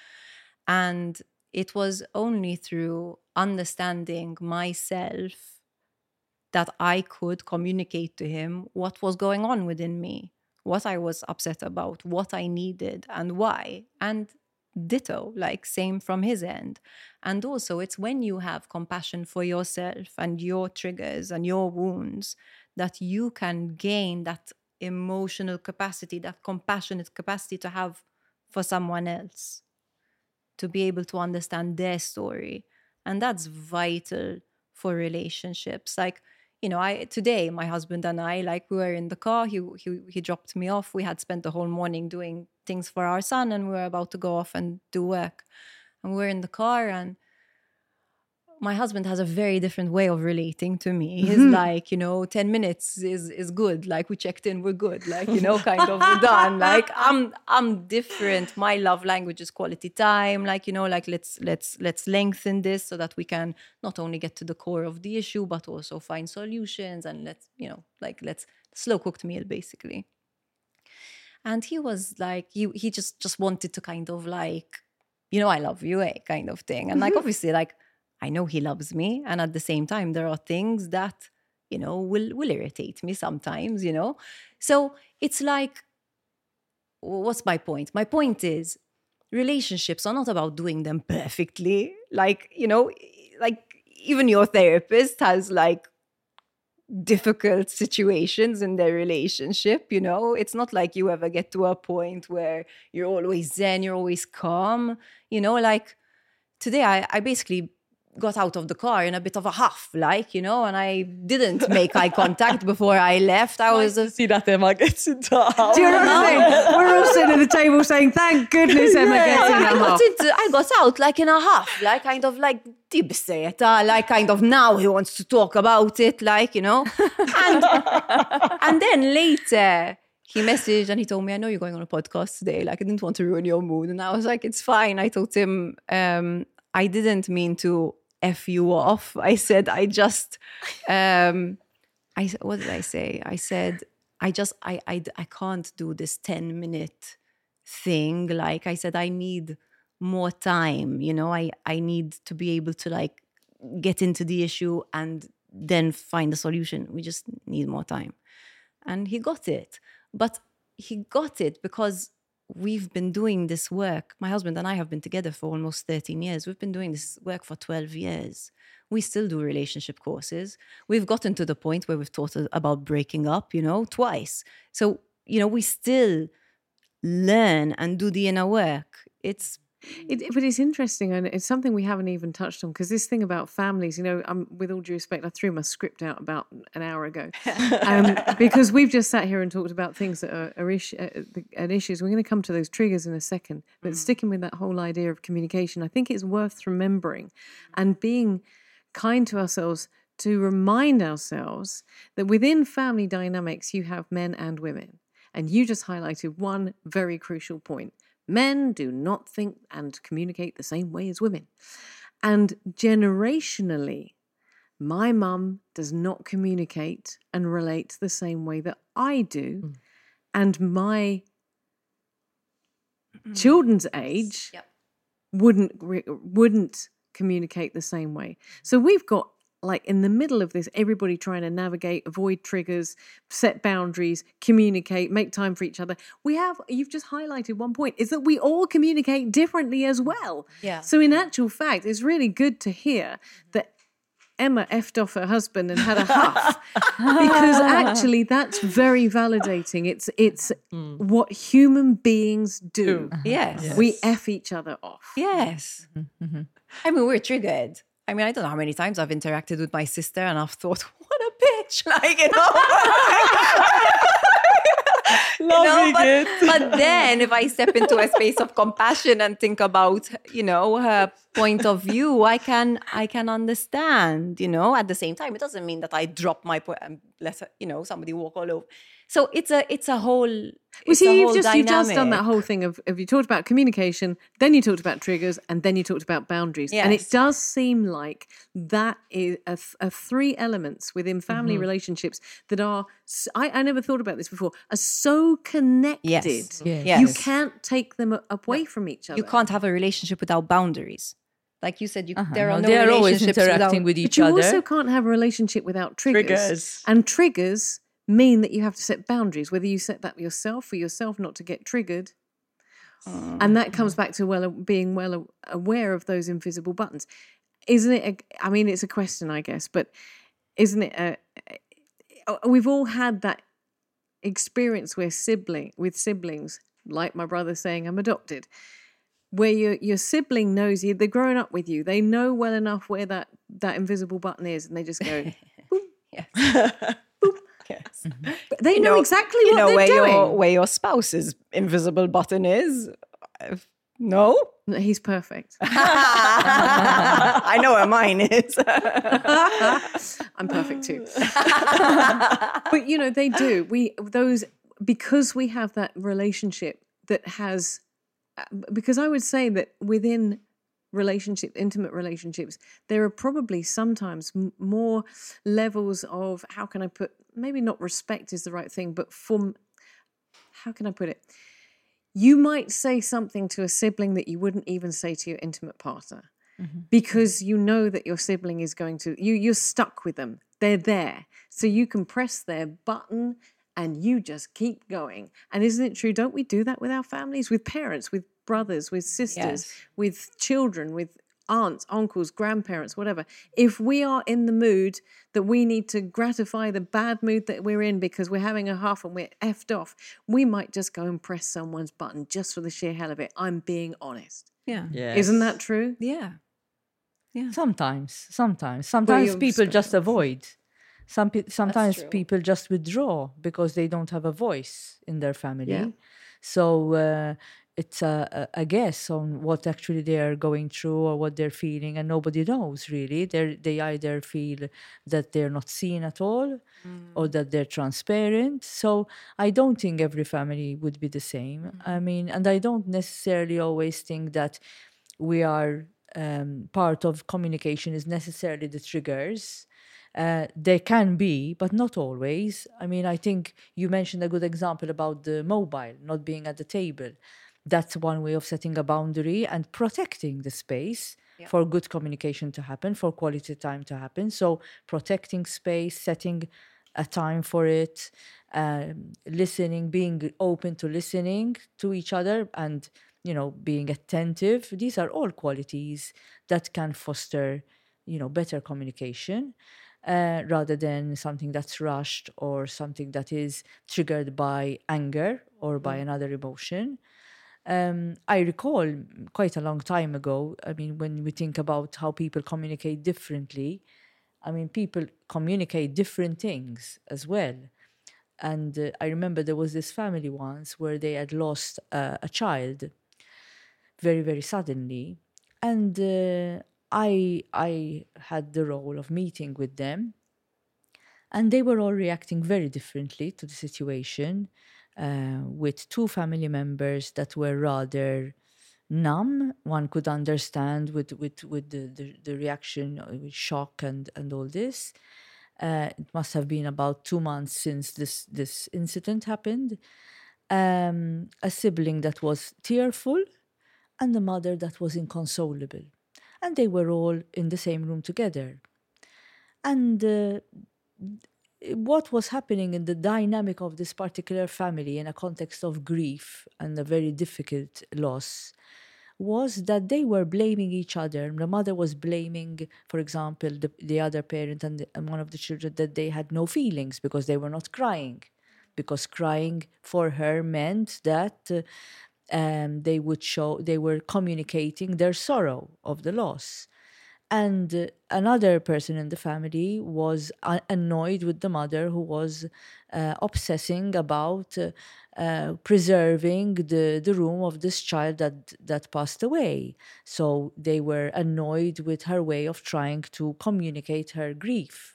And it was only through understanding myself that I could communicate to him what was going on within me, what I was upset about, what I needed and why. And ditto, like same from his end. And also it's when you have compassion for yourself and your triggers and your wounds that you can gain that emotional capacity, that compassionate capacity to have for someone else, to be able to understand their story. And that's vital for relationships. Like, you know, I today, my husband and I, like, we were in the car, he, he, he dropped me off. We had spent the whole morning doing things for our son and we were about to go off and do work. And we we're in the car and my husband has a very different way of relating to me. He's mm-hmm. like, you know, ten minutes is is good. Like, we checked in, we're good. Like, you know, kind of we're done. Like, I'm I'm different. My love language is quality time. Like, you know, like let's let's let's lengthen this so that we can not only get to the core of the issue, but also find solutions, and let's, you know, like let's slow cooked meal basically. And he was like, he he just just wanted to kind of like, you know, I love you, eh, kind of thing. And like, mm-hmm. obviously, like, I know he loves me. And at the same time, there are things that, you know, will, will irritate me sometimes, you know. So it's like, what's my point? My point is, relationships are not about doing them perfectly. Like, you know, like even your therapist has like difficult situations in their relationship, you know. It's not like you ever get to a point where you're always zen, you're always calm, you know. Like today, I, I basically got out of the car in a bit of a huff, like, you know, and I didn't make eye contact before I left. I was... Nice to see that Emma gets into a huff. Do you know what I'm saying? We're all sitting at the table saying, thank goodness Emma yeah, gets in I a got huff. Into, I got out like in a huff, like kind of like, dibseta, like kind of now he wants to talk about it, like, you know. And, and then later... he messaged and he told me, I know you're going on a podcast today. Like, I didn't want to ruin your mood. And I was like, it's fine. I told him, um, I didn't mean to F you off. I said, I just, um, I what did I say? I said, I just, I, I, I can't do this ten minute thing. Like I said, I need more time. You know, I, I need to be able to like get into the issue and then find a solution. We just need more time. And he got it. But he got it because we've been doing this work. My husband and I have been together for almost thirteen years. We've been doing this work for twelve years. We still do relationship courses. We've gotten to the point where we've taught about breaking up, you know, twice. So, you know, we still learn and do the inner work. It's It, but it's interesting, and it's something we haven't even touched on, because this thing about families, you know, um, with all due respect, I threw my script out about an hour ago, um, because we've just sat here and talked about things that are, are issue, uh, an issues. We're going to come to those triggers in a second, but mm. sticking with that whole idea of communication, I think it's worth remembering and being kind to ourselves to remind ourselves that within family dynamics, you have men and women, and you just highlighted one very crucial point. Men do not think and communicate the same way as women. And generationally, my mum does not communicate and relate the same way that I do. Mm. And my mm. children's age yep. wouldn't wouldn't communicate the same way. So we've got, like, in the middle of this, everybody trying to navigate, avoid triggers, set boundaries, communicate, make time for each other. We have, you've just highlighted one point, is that we all communicate differently as well. Yeah. So in actual fact, it's really good to hear that Emma effed off her husband and had a huff, because actually that's very validating. It's it's mm. what human beings do. Yes. yes. We F each other off. Yes. Mm-hmm. I mean, we're triggered. I mean, I don't know how many times I've interacted with my sister and I've thought, what a bitch. Like, you know. you know but, but then if I step into a space of compassion and think about, you know, her point of view, I can I can understand, you know. At the same time, it doesn't mean that I drop my point and let, you know, somebody walk all over. So it's a it's a whole Well, see, you've just, you've just done that whole thing of, of you talked about communication, then you talked about triggers, and then you talked about boundaries. Yes. And it does seem like that is a, a three elements within family mm-hmm. relationships that are, I, I never thought about this before, are so connected. Yes. Yes. You can't take them away no. from each other. You can't have a relationship without boundaries. Like you said, you, uh-huh. there are no, no they're always without, interacting with each but you other. You also can't have a relationship without triggers. Triggers. And triggers mean that you have to set boundaries, whether you set that yourself for yourself not to get triggered. Mm. And that comes back to well being well aware of those invisible buttons. Isn't it, a, I mean, it's a question, I guess, but isn't it, a, a, we've all had that experience where sibling, with siblings, like my brother saying, I'm adopted, where your your sibling knows you, they're growing up with you, they know well enough where that, that invisible button is, and they just go, boop. Yes. Boop. Yes. Mm-hmm. But they you know, know exactly you what know they're where doing. Your, where your spouse's invisible button is. No? No, he's perfect. I know where mine is. I'm perfect too. But, you know, they do. We, those, because we have that relationship that has, because I would say that within relationship, intimate relationships, there are probably sometimes m- more levels of, how can I put, maybe not respect is the right thing, but from, how can I put it? You might say something to a sibling that you wouldn't even say to your intimate partner, mm-hmm. because you know that your sibling is going to, you, you're stuck with them. They're there. So you can press their button and you just keep going. And isn't it true? Don't we do that with our families, with parents, with brothers, with sisters, yes. with children, with aunts, uncles, grandparents, whatever. If we are in the mood that we need to gratify the bad mood that we're in because we're having a huff and we're effed off, we might just go and press someone's button just for the sheer hell of it. I'm being honest. Yeah. Yes. Isn't that true? Yeah. Yeah. Sometimes, sometimes. Sometimes well, people just avoid. Some pe- Sometimes true. people just withdraw because they don't have a voice in their family. Yeah. So uh, it's a, a guess on what actually they are going through or what they're feeling, and nobody knows really. They they either feel that they're not seen at all, mm. or that they're transparent. So I don't think every family would be the same. Mm. I mean, and I don't necessarily always think that we are um, part of communication is necessarily the triggers. Uh, they can be, but not always. I mean, I think you mentioned a good example about the mobile not being at the table. That's one way of setting a boundary and protecting the space yeah. for good communication to happen, for quality time to happen. So protecting space, setting a time for it, um, listening, being open to listening to each other, and, you know, being attentive. These are all qualities that can foster, you know, better communication. Uh, rather than something that's rushed or something that is triggered by anger or by mm. another emotion. Um, I recall quite a long time ago, I mean, when we think about how people communicate differently, I mean, people communicate different things as well. And uh, I remember there was this family once where they had lost uh, a child very, very suddenly. And uh, I I had the role of meeting with them, and they were all reacting very differently to the situation, uh, with two family members that were rather numb. One could understand with with with the the, the reaction, uh, with shock and and all this. Uh, it must have been about two months since this this incident happened. Um, a sibling that was tearful, and a mother that was inconsolable, and they were all in the same room together. And uh, what was happening in the dynamic of this particular family in a context of grief and a very difficult loss was that they were blaming each other. The mother was blaming, for example, the, the other parent and, the, and one of the children that they had no feelings because they were not crying. Because crying for her meant that uh, um, they would show, they were communicating their sorrow of the loss. And uh, another person in the family was uh, annoyed with the mother, who was uh, obsessing about uh, uh, preserving the, the room of this child that, that passed away. So they were annoyed with her way of trying to communicate her grief.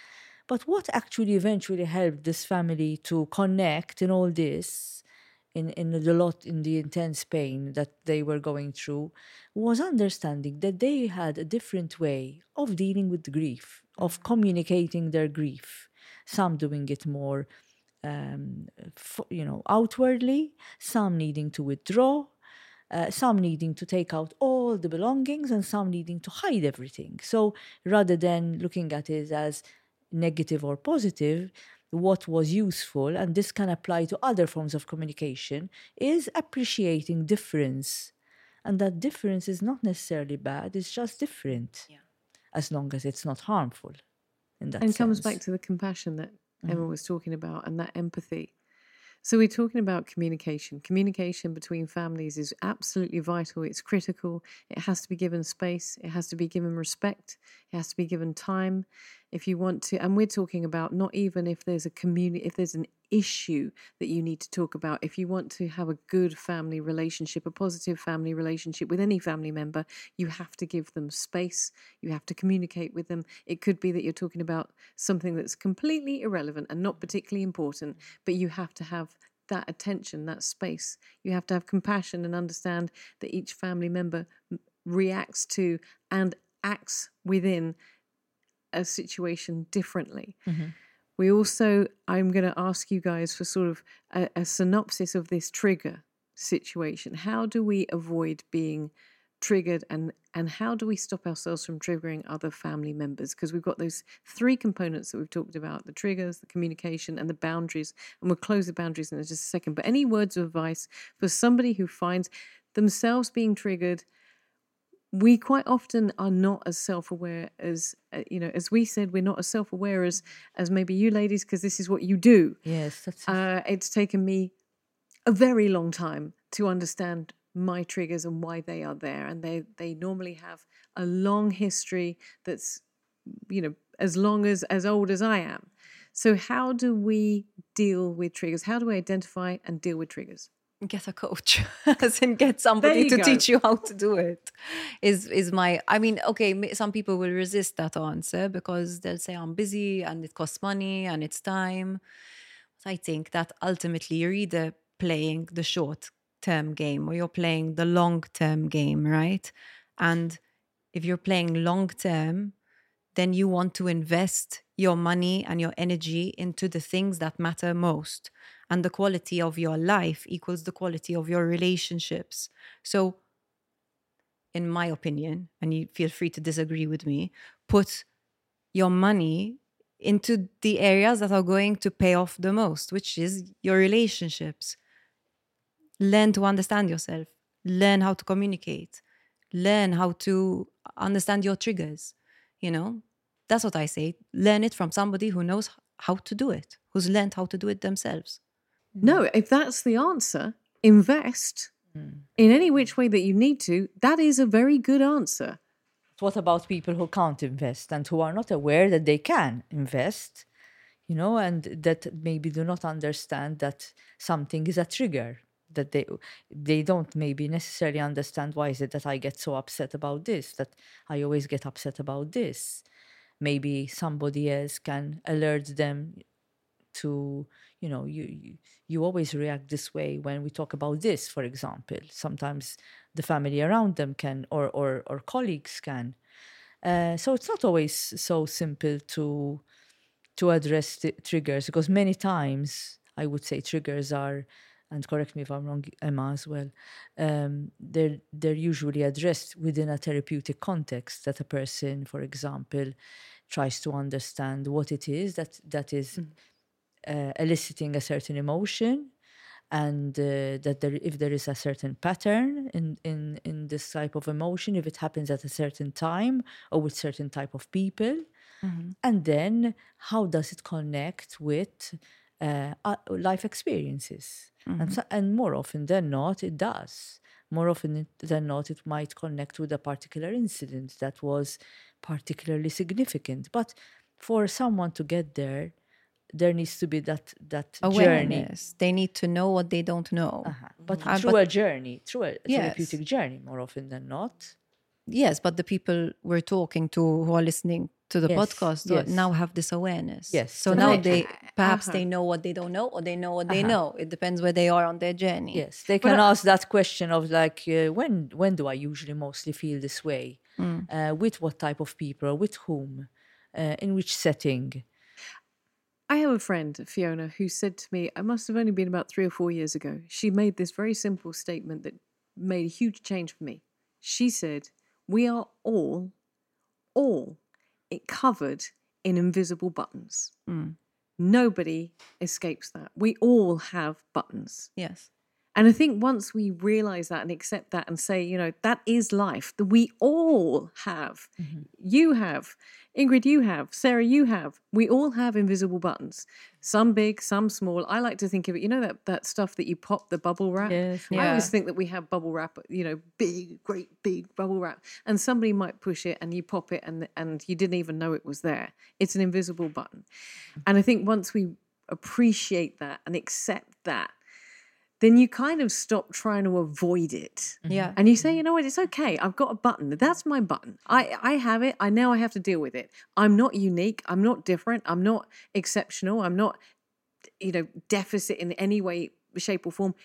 But what actually eventually helped this family to connect in all this, in, in the lot, in the intense pain that they were going through, was understanding that they had a different way of dealing with grief, of communicating their grief. Some doing it more, um, f- you know, outwardly, some needing to withdraw, uh, some needing to take out all the belongings, and some needing to hide everything. So rather than looking at it as negative or positive, what was useful, and this can apply to other forms of communication, is appreciating difference. And that difference is not necessarily bad, it's just different, yeah. As long as it's not harmful in that and sense. comes back to the compassion that Emma mm. was talking about, and that empathy. So we're talking about communication. Communication between families is absolutely vital. It's critical. It has to be given space. It has to be given respect. It has to be given time. If you want to, and we're talking about not even if there's a community, if there's an issue that you need to talk about. If you want to have a good family relationship, a positive family relationship with any family member, you have to give them space. You have to communicate with them. It could be that you're talking about something that's completely irrelevant and not particularly important, but you have to have that attention, that space. You have to have compassion and understand that each family member reacts to and acts within a situation differently. Mm-hmm. We also, I'm going to ask you guys for sort of a, a synopsis of this trigger situation. How do we avoid being triggered, and, and how do we stop ourselves from triggering other family members? Because we've got those three components that we've talked about, the triggers, the communication, and the boundaries. And we'll close the boundaries in just a second. But any words of advice for somebody who finds themselves being triggered? We quite often are not as self-aware as, uh, you know, as we said, we're not as self-aware as, as maybe you ladies, because this is what you do. Yes, that's uh, it's taken me a very long time to understand my triggers and why they are there. And they, they normally have a long history that's, you know, as long as, as old as I am. So how do we deal with triggers? How do we identify and deal with triggers? Get a coach, as in get somebody to go. teach you how to do it. Is is my, I mean, okay, some people will resist that answer because they'll say I'm busy and it costs money and it's time. But I think that ultimately you're either playing the short-term game or you're playing the long-term game, right? And if you're playing long-term, then you want to invest your money and your energy into the things that matter most. And the quality of your life equals the quality of your relationships. So, in my opinion, and you feel free to disagree with me, put your money into the areas that are going to pay off the most, which is your relationships. Learn to understand yourself. Learn how to communicate. Learn how to understand your triggers. You know, that's what I say. Learn it from somebody who knows how to do it, who's learned how to do it themselves. No, if that's the answer, invest mm. in any which way that you need to. That is a very good answer. What about people who can't invest and who are not aware that they can invest, you know, and that maybe do not understand that something is a trigger, that they they don't maybe necessarily understand why is it that I get so upset about this, that I always get upset about this. Maybe somebody else can alert them to, you know, you, you you always react this way when we talk about this, for example. Sometimes the family around them can, or or, or colleagues can. Uh, so it's not always so simple to to address the triggers, because many times I would say triggers are, and correct me if I'm wrong, Emma, as well, um, they're, they're usually addressed within a therapeutic context, that a person, for example, tries to understand what it is that, that is uh, eliciting a certain emotion, and uh, that there, if there is a certain pattern in, in, in this type of emotion, if it happens at a certain time or with certain type of people, mm-hmm. and then how does it connect with uh, uh, life experiences? Mm-hmm. And, so, and more often than not, it does. More often than not, it might connect with a particular incident that was particularly significant. But for someone to get there, there needs to be that that awareness. Journey. They need to know what they don't know. Uh-huh. But uh, through but, a journey, through a yes. therapeutic journey, more often than not. Yes, but the people we're talking to who are listening to the yes. podcast yes. now have this awareness. Yes. So now they perhaps uh-huh. they know what they don't know, or they know what they uh-huh. know. It depends where they are on their journey. Yes, they can but, ask that question of like, uh, when when do I usually mostly feel this way? Mm. Uh, with what type of people, with whom, uh, in which setting? I have a friend, Fiona, who said to me, I must have only been about three or four years ago, she made this very simple statement that made a huge change for me. She said, we are all, all it covered in invisible buttons. Mm. Nobody escapes that. We all have buttons. Yes. And I think once we realize that and accept that and say, you know, that is life, that we all have. Mm-hmm. You have. Ingrid, you have. Sarah, you have. We all have invisible buttons. Some big, some small. I like to think of it, you know, that, that stuff that you pop, the bubble wrap? Yes, yeah. I always think that we have bubble wrap, you know, big, great, big bubble wrap. And somebody might push it and you pop it and, and you didn't even know it was there. It's an invisible button. And I think once we appreciate that and accept that, then you kind of stop trying to avoid it. Yeah. And you say, you know what, it's okay. I've got a button. That's my button. I, I have it. I know I have to deal with it. I'm not unique. I'm not different. I'm not exceptional. I'm not, you know, deficit in any way, shape or form.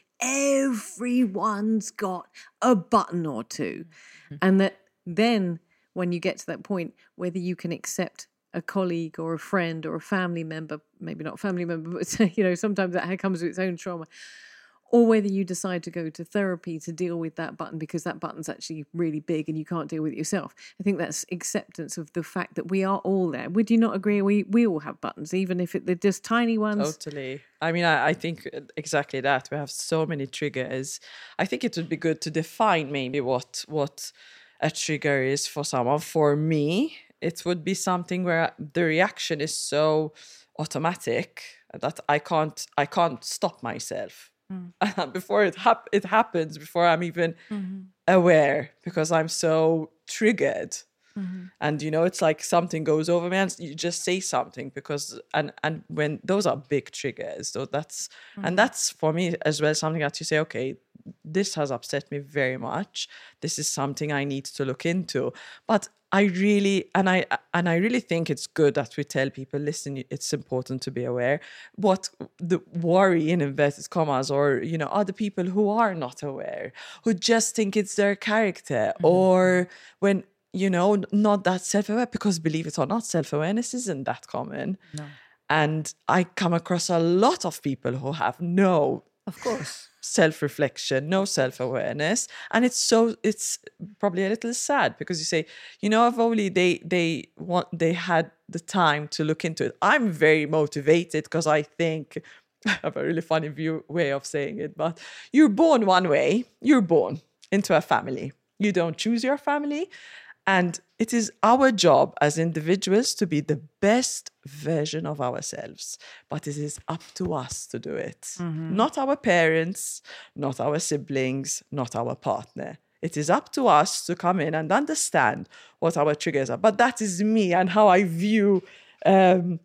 Everyone's got a button or two. Mm-hmm. And that then when you get to that point, whether you can accept a colleague or a friend or a family member, maybe not a family member, but, you know, sometimes that comes with its own trauma, or whether you decide to go to therapy to deal with that button because that button's actually really big and you can't deal with it yourself. I think that's acceptance of the fact that we are all there. Would you not agree? We we all have buttons, even if it, they're just tiny ones. Totally. I mean, I, I think exactly that. We have so many triggers. I think it would be good to define maybe what what a trigger is for someone. For me, it would be something where the reaction is so automatic that I can't I can't stop myself. Mm. before it hap- it happens, before I'm even mm-hmm. aware, because I'm so triggered. Mm-hmm. And you know, it's like something goes over me and you just say something because and and when those are big triggers, so that's mm-hmm. and that's for me as well something that you say, okay, this has upset me very much. This is something I need to look into. But I really and I and I really think it's good that we tell people, listen, it's important to be aware. What the worry in inverted commas, or you know, other people who are not aware, who just think it's their character, mm-hmm. or when you know, not that self-aware, because believe it or not, self-awareness isn't that common. No. And I come across a lot of people who have no, of course, self-reflection, no self-awareness. And it's so, it's probably a little sad because you say, you know, if only they, they want, they had the time to look into it. I'm very motivated because I think, I have a really funny view, way of saying it, but you're born one way, you're born into a family. You don't choose your family. And it is our job as individuals to be the best version of ourselves. But it is up to us to do it. Mm-hmm. Not our parents, not our siblings, not our partner. It is up to us to come in and understand what our triggers are. But that is me and how I view um,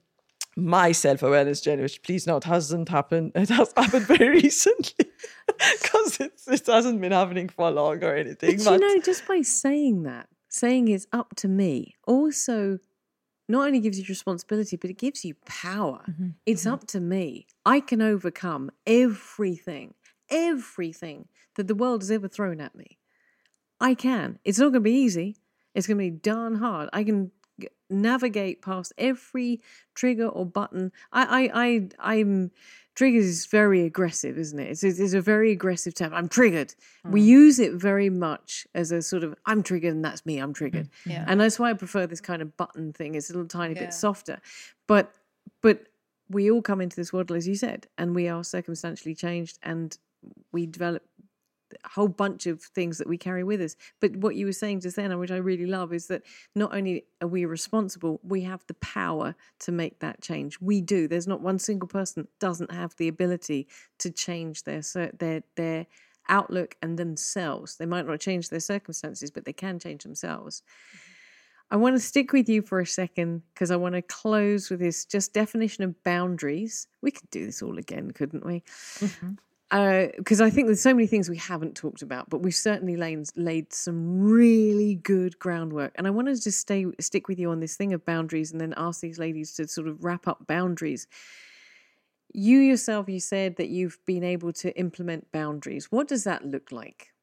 my self-awareness journey, which please note hasn't happened. It has happened very recently because it hasn't been happening for long or anything. But, but you know, just by saying that, saying it's up to me also not only gives you responsibility, but it gives you power. Mm-hmm. It's mm-hmm. up to me. I can overcome everything, everything that the world has ever thrown at me. I can. It's not going to be easy. It's going to be darn hard. I can g- navigate past every trigger or button. I, I, I, I'm triggers is very aggressive, isn't it? It's, it's a very aggressive term. I'm triggered. Mm. We use it very much as a sort of I'm triggered and that's me. I'm triggered, mm. yeah. and that's why I prefer this kind of button thing. It's a little tiny yeah. bit softer, but but we all come into this world, as you said, and we are circumstantially changed, and we develop a whole bunch of things that we carry with us. But what you were saying just then, which I really love, is that not only are we responsible, we have the power to make that change. We do. There's not one single person that doesn't have the ability to change their their their outlook and themselves. They might not change their circumstances, but they can change themselves. Mm-hmm. I want to stick with you for a second because I want to close with this just definition of boundaries. We could do this all again, couldn't we? Mm-hmm. Because uh, I think there's so many things we haven't talked about, but we've certainly laid, laid some really good groundwork. And I want to just stay stick with you on this thing of boundaries and then ask these ladies to sort of wrap up boundaries. You yourself, you said that you've been able to implement boundaries. What does that look like?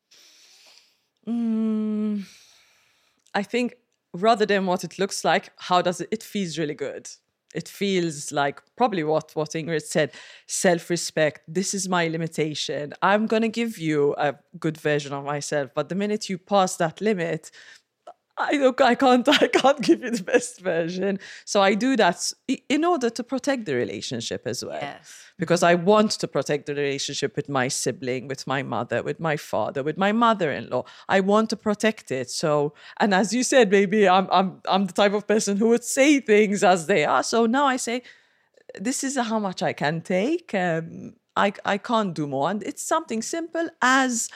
Mm, I think rather than what it looks like, how does it, it feels really good. It feels like probably what, what Ingrid said, self-respect. This is my limitation. I'm going to give you a good version of myself. But the minute you pass that limit, I don't, I can't, I can't give you the best version. So I do that in order to protect the relationship as well. Yes. Because I want to protect the relationship with my sibling, with my mother, with my father, with my mother-in-law. I want to protect it. So, and as you said, maybe I'm I'm I'm the type of person who would say things as they are. So now I say, this is how much I can take. Um, I I can't do more. And it's something simple as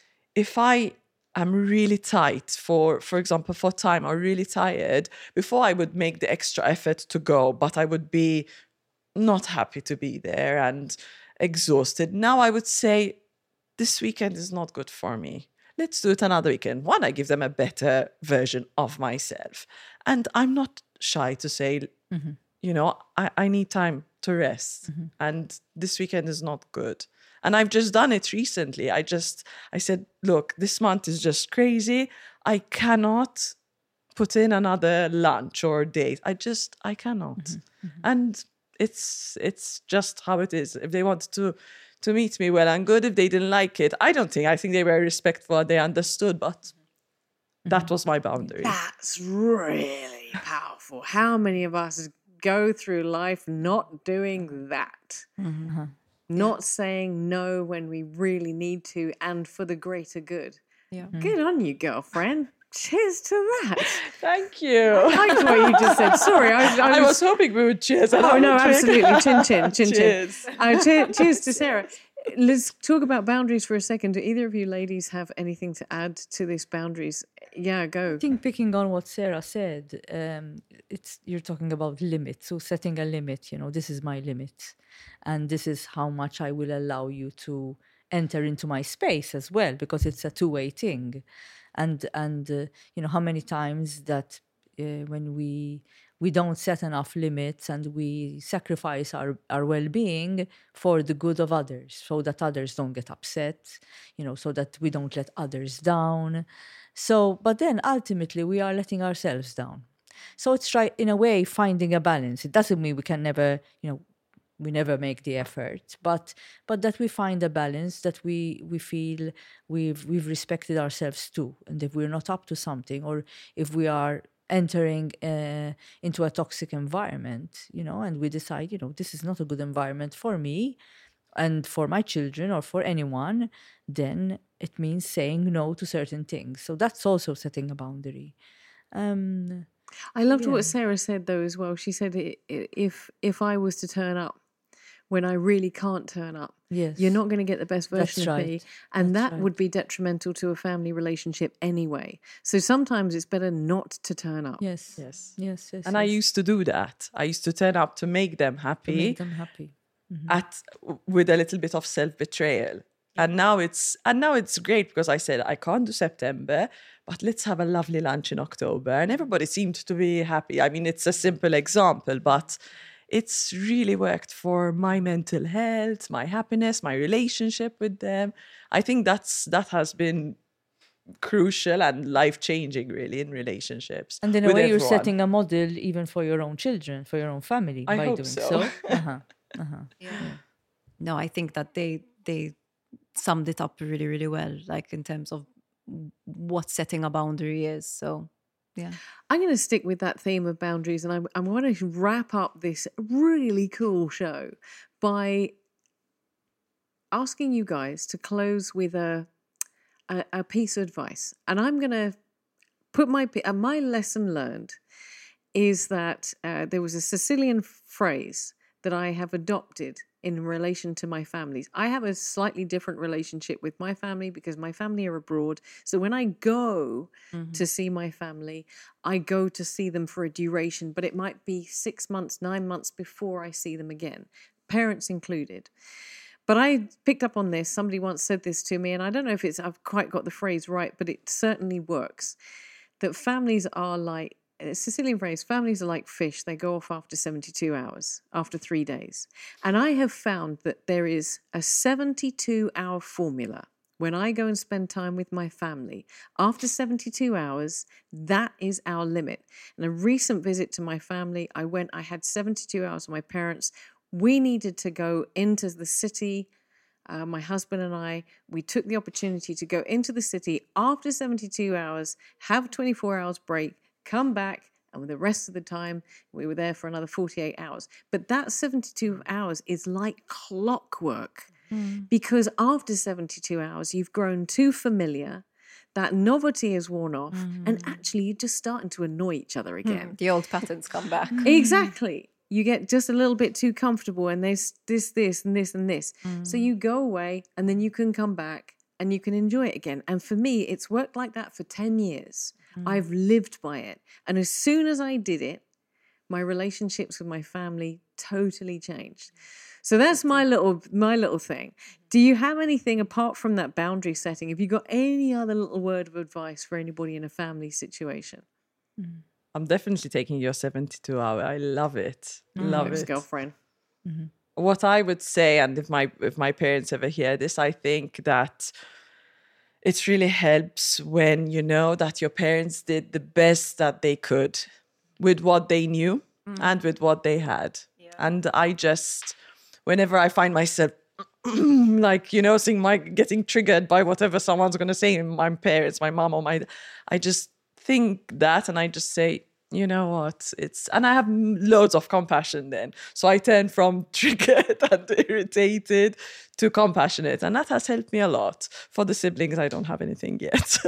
if I am really tight for, for example, for time, or really tired, before I would make the extra effort to go, but I would be not happy to be there and exhausted. Now I would say, this weekend is not good for me. Let's do it another weekend. One, I give them a better version of myself. And I'm not shy to say, mm-hmm. you know, I, I need time to rest. Mm-hmm. And this weekend is not good. And I've just done it recently. I just, I said, look, this month is just crazy. I cannot put in another lunch or date. I just, I cannot. Mm-hmm. Mm-hmm. And it's it's just how it is. If they wanted to to meet me, well and good. If they didn't like it, I don't think. I think they were respectful. They understood, but mm-hmm. that was my boundary. That's really powerful. How many of us go through life not doing that? Mm-hmm. Not yeah. saying no when we really need to and for the greater good. Yeah. Mm-hmm. Good on you, girlfriend. Cheers to that. Thank you. I liked what you just said. Sorry, I, I, was... I was hoping we would cheers. Oh, no, absolutely. Chin, chin, chin, cheers. chin. Uh, che- cheers to Sarah. Let's talk about boundaries for a second. Do either of you ladies have anything to add to this boundaries? Yeah, go. I think picking on what Sarah said, um, it's you're talking about limits. So setting a limit, you know, this is my limit. And this is how much I will allow you to enter into my space as well, because it's a two-way thing. And, and uh, you know, how many times that uh, when we we don't set enough limits and we sacrifice our, our well-being for the good of others, so that others don't get upset, you know, so that we don't let others down. So, but then ultimately we are letting ourselves down. So it's try in a way finding a balance. It doesn't mean we can never, you know, we never make the effort, but but that we find a balance, that we we feel we've we've respected ourselves too, and if we're not up to something, or if we are entering uh, into a toxic environment, you know, and we decide, you know, this is not a good environment for me and for my children or for anyone, then it means saying no to certain things. So that's also setting a boundary. Um, I loved yeah. what Sarah said though as well. She said, if if I was to turn up when I really can't turn up, yes. you're not going to get the best version That's of right. me. And That's that right. would be detrimental to a family relationship anyway. So sometimes it's better not to turn up. Yes, yes, yes, yes. And yes. I used to do that. I used to turn up to make them happy. To make them happy. Mm-hmm. At with a little bit of self-betrayal. And now it's and now it's great because I said I can't do September, but let's have a lovely lunch in October. And everybody seemed to be happy. I mean, it's a simple example, but it's really worked for my mental health, my happiness, my relationship with them. I think that's that has been crucial and life-changing, really, in relationships. And in a with way, you're everyone. setting a model even for your own children, for your own family I by hope doing so. so. Uh-huh. Uh-huh. No, I think that they they summed it up really, really well, like in terms of what setting a boundary is. So, yeah. I'm going to stick with that theme of boundaries, and I, I want to wrap up this really cool show by asking you guys to close with a a, a piece of advice. And I'm going to put my uh, my lesson learned is that uh, there was a Sicilian phrase that I have adopted in relation to my families. I have a slightly different relationship with my family because my family are abroad. So when I go mm-hmm. to see my family, I go to see them for a duration, but it might be six months, nine months before I see them again, parents included. But I picked up on this. Somebody once said this to me, and I don't know if it's I've quite got the phrase right, but it certainly works, that families are like, a Sicilian phrase, families are like fish. They go off after seventy-two hours, after three days. And I have found that there is a seventy-two hour formula. When I go and spend time with my family, after seventy-two hours, that is our limit. And a recent visit to my family, I went, I had seventy-two hours with my parents. We needed to go into the city. Uh, my husband and I, we took the opportunity to go into the city after seventy-two hours, have twenty-four hours break, come back, and with the rest of the time, we were there for another forty-eight hours. But that seventy-two hours is like clockwork mm. because after seventy-two hours, you've grown too familiar, that novelty is worn off, mm. and actually you're just starting to annoy each other again. Mm. The old patterns come back. Exactly. You get just a little bit too comfortable, and there's this, this, and this, and this. Mm. So you go away, and then you can come back, and you can enjoy it again. And for me, it's worked like that for ten years. Mm. I've lived by it. And as soon as I did it, my relationships with my family totally changed. So that's my little my little thing. Do you have anything apart from that boundary setting? Have you got any other little word of advice for anybody in a family situation? Mm. I'm definitely taking your seventy-two hour. I love it. Mm. Love Thanks, it. Girlfriend. Mm-hmm. What I would say, and if my if my parents ever hear this, I think that it really helps when you know that your parents did the best that they could with what they knew mm. and with what they had. Yeah. And I just, whenever I find myself like, you know, seeing my getting triggered by whatever someone's going to say, my parents, my mom or my, I just think that, and I just say, you know what, it's, and I have loads of compassion then. So I turn from triggered and irritated to compassionate. And that has helped me a lot. For the siblings, I don't have anything yet.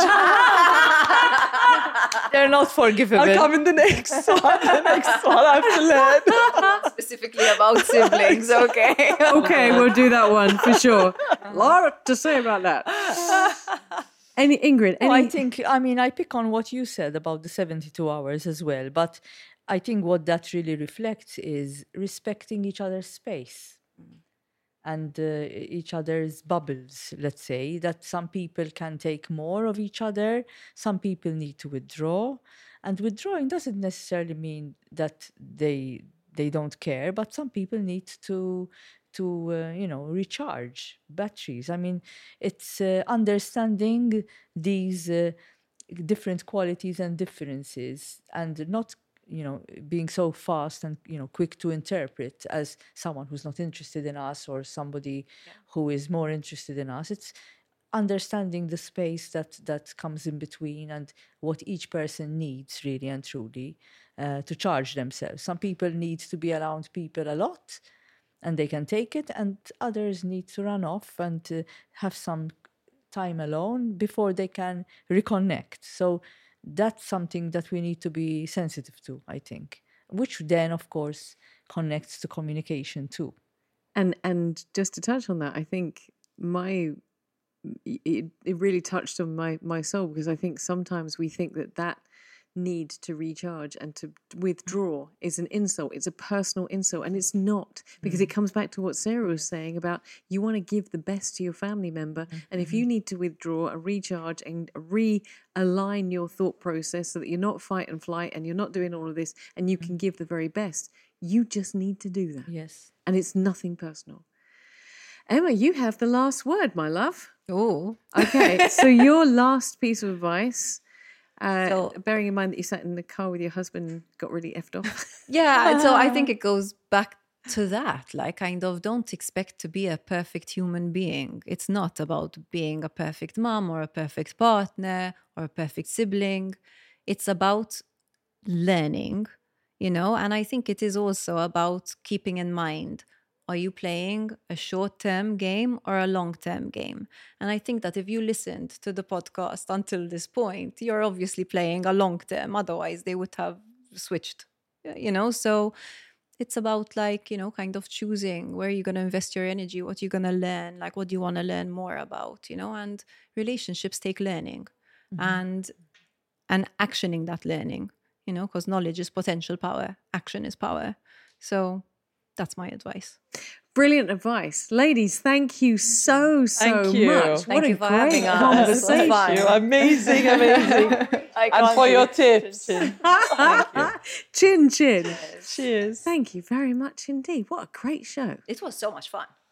They're not forgivable. I'll come in the next one. The next one I have to learn. Specifically about siblings, okay. Okay, we'll do that one for sure. A lot to say about that. Any Ingrid? Any... Well, I think, I mean, I pick on what you said about the seventy-two hours as well, but I think what that really reflects is respecting each other's space mm. and uh, each other's bubbles, let's say, that some people can take more of each other, some people need to withdraw, and withdrawing doesn't necessarily mean that they they don't care, but some people need to to, uh, you know, recharge batteries. I mean, it's uh, understanding these uh, different qualities and differences and not, you know, being so fast and, you know, quick to interpret as someone who's not interested in us or somebody yeah. who is more interested in us. It's understanding the space that, that comes in between and what each person needs really and truly uh, to charge themselves. Some people need to be around people a lot, and they can take it, and others need to run off and uh, have some time alone before they can reconnect. So that's something that we need to be sensitive to, I think, which then, of course, connects to communication too. And and just to touch on that, I think my it, it really touched on my, my soul, because I think sometimes we think that that need to recharge and to withdraw is an insult. It's a personal insult, and it's not, because mm-hmm. it comes back to what Sarah was saying about you want to give the best to your family member, mm-hmm. and if you need to withdraw and recharge and realign your thought process so that you're not fight and flight and you're not doing all of this and you mm-hmm. can give the very best, you just need to do that. Yes. And it's nothing personal. Emma, you have the last word, my love. Oh, Okay, so your last piece of advice, uh, So- bearing in mind that you sat in the car with your husband and got really effed off. yeah. So I think it goes back to that. Like, kind of, don't expect to be a perfect human being. It's not about being a perfect mom or a perfect partner or a perfect sibling. It's about learning, you know, and I think it is also about keeping in mind, are you playing a short-term game or a long-term game? And I think that if you listened to the podcast until this point, you're obviously playing a long-term, otherwise they would have switched, you know. So it's about, like, you know, kind of choosing where you're going to invest your energy, what you're going to learn, like what do you want to learn more about, you know. And relationships take learning and and actioning that learning, you know, because knowledge is potential power, action is power. So that's my advice. Brilliant advice. Ladies, thank you so, so Thank you. much. Thank what you a for great having us. conversation. Thank you. Amazing, amazing. And for your tips. Chin chin. Cheers. Thank you very much indeed. What a great show. It was so much fun.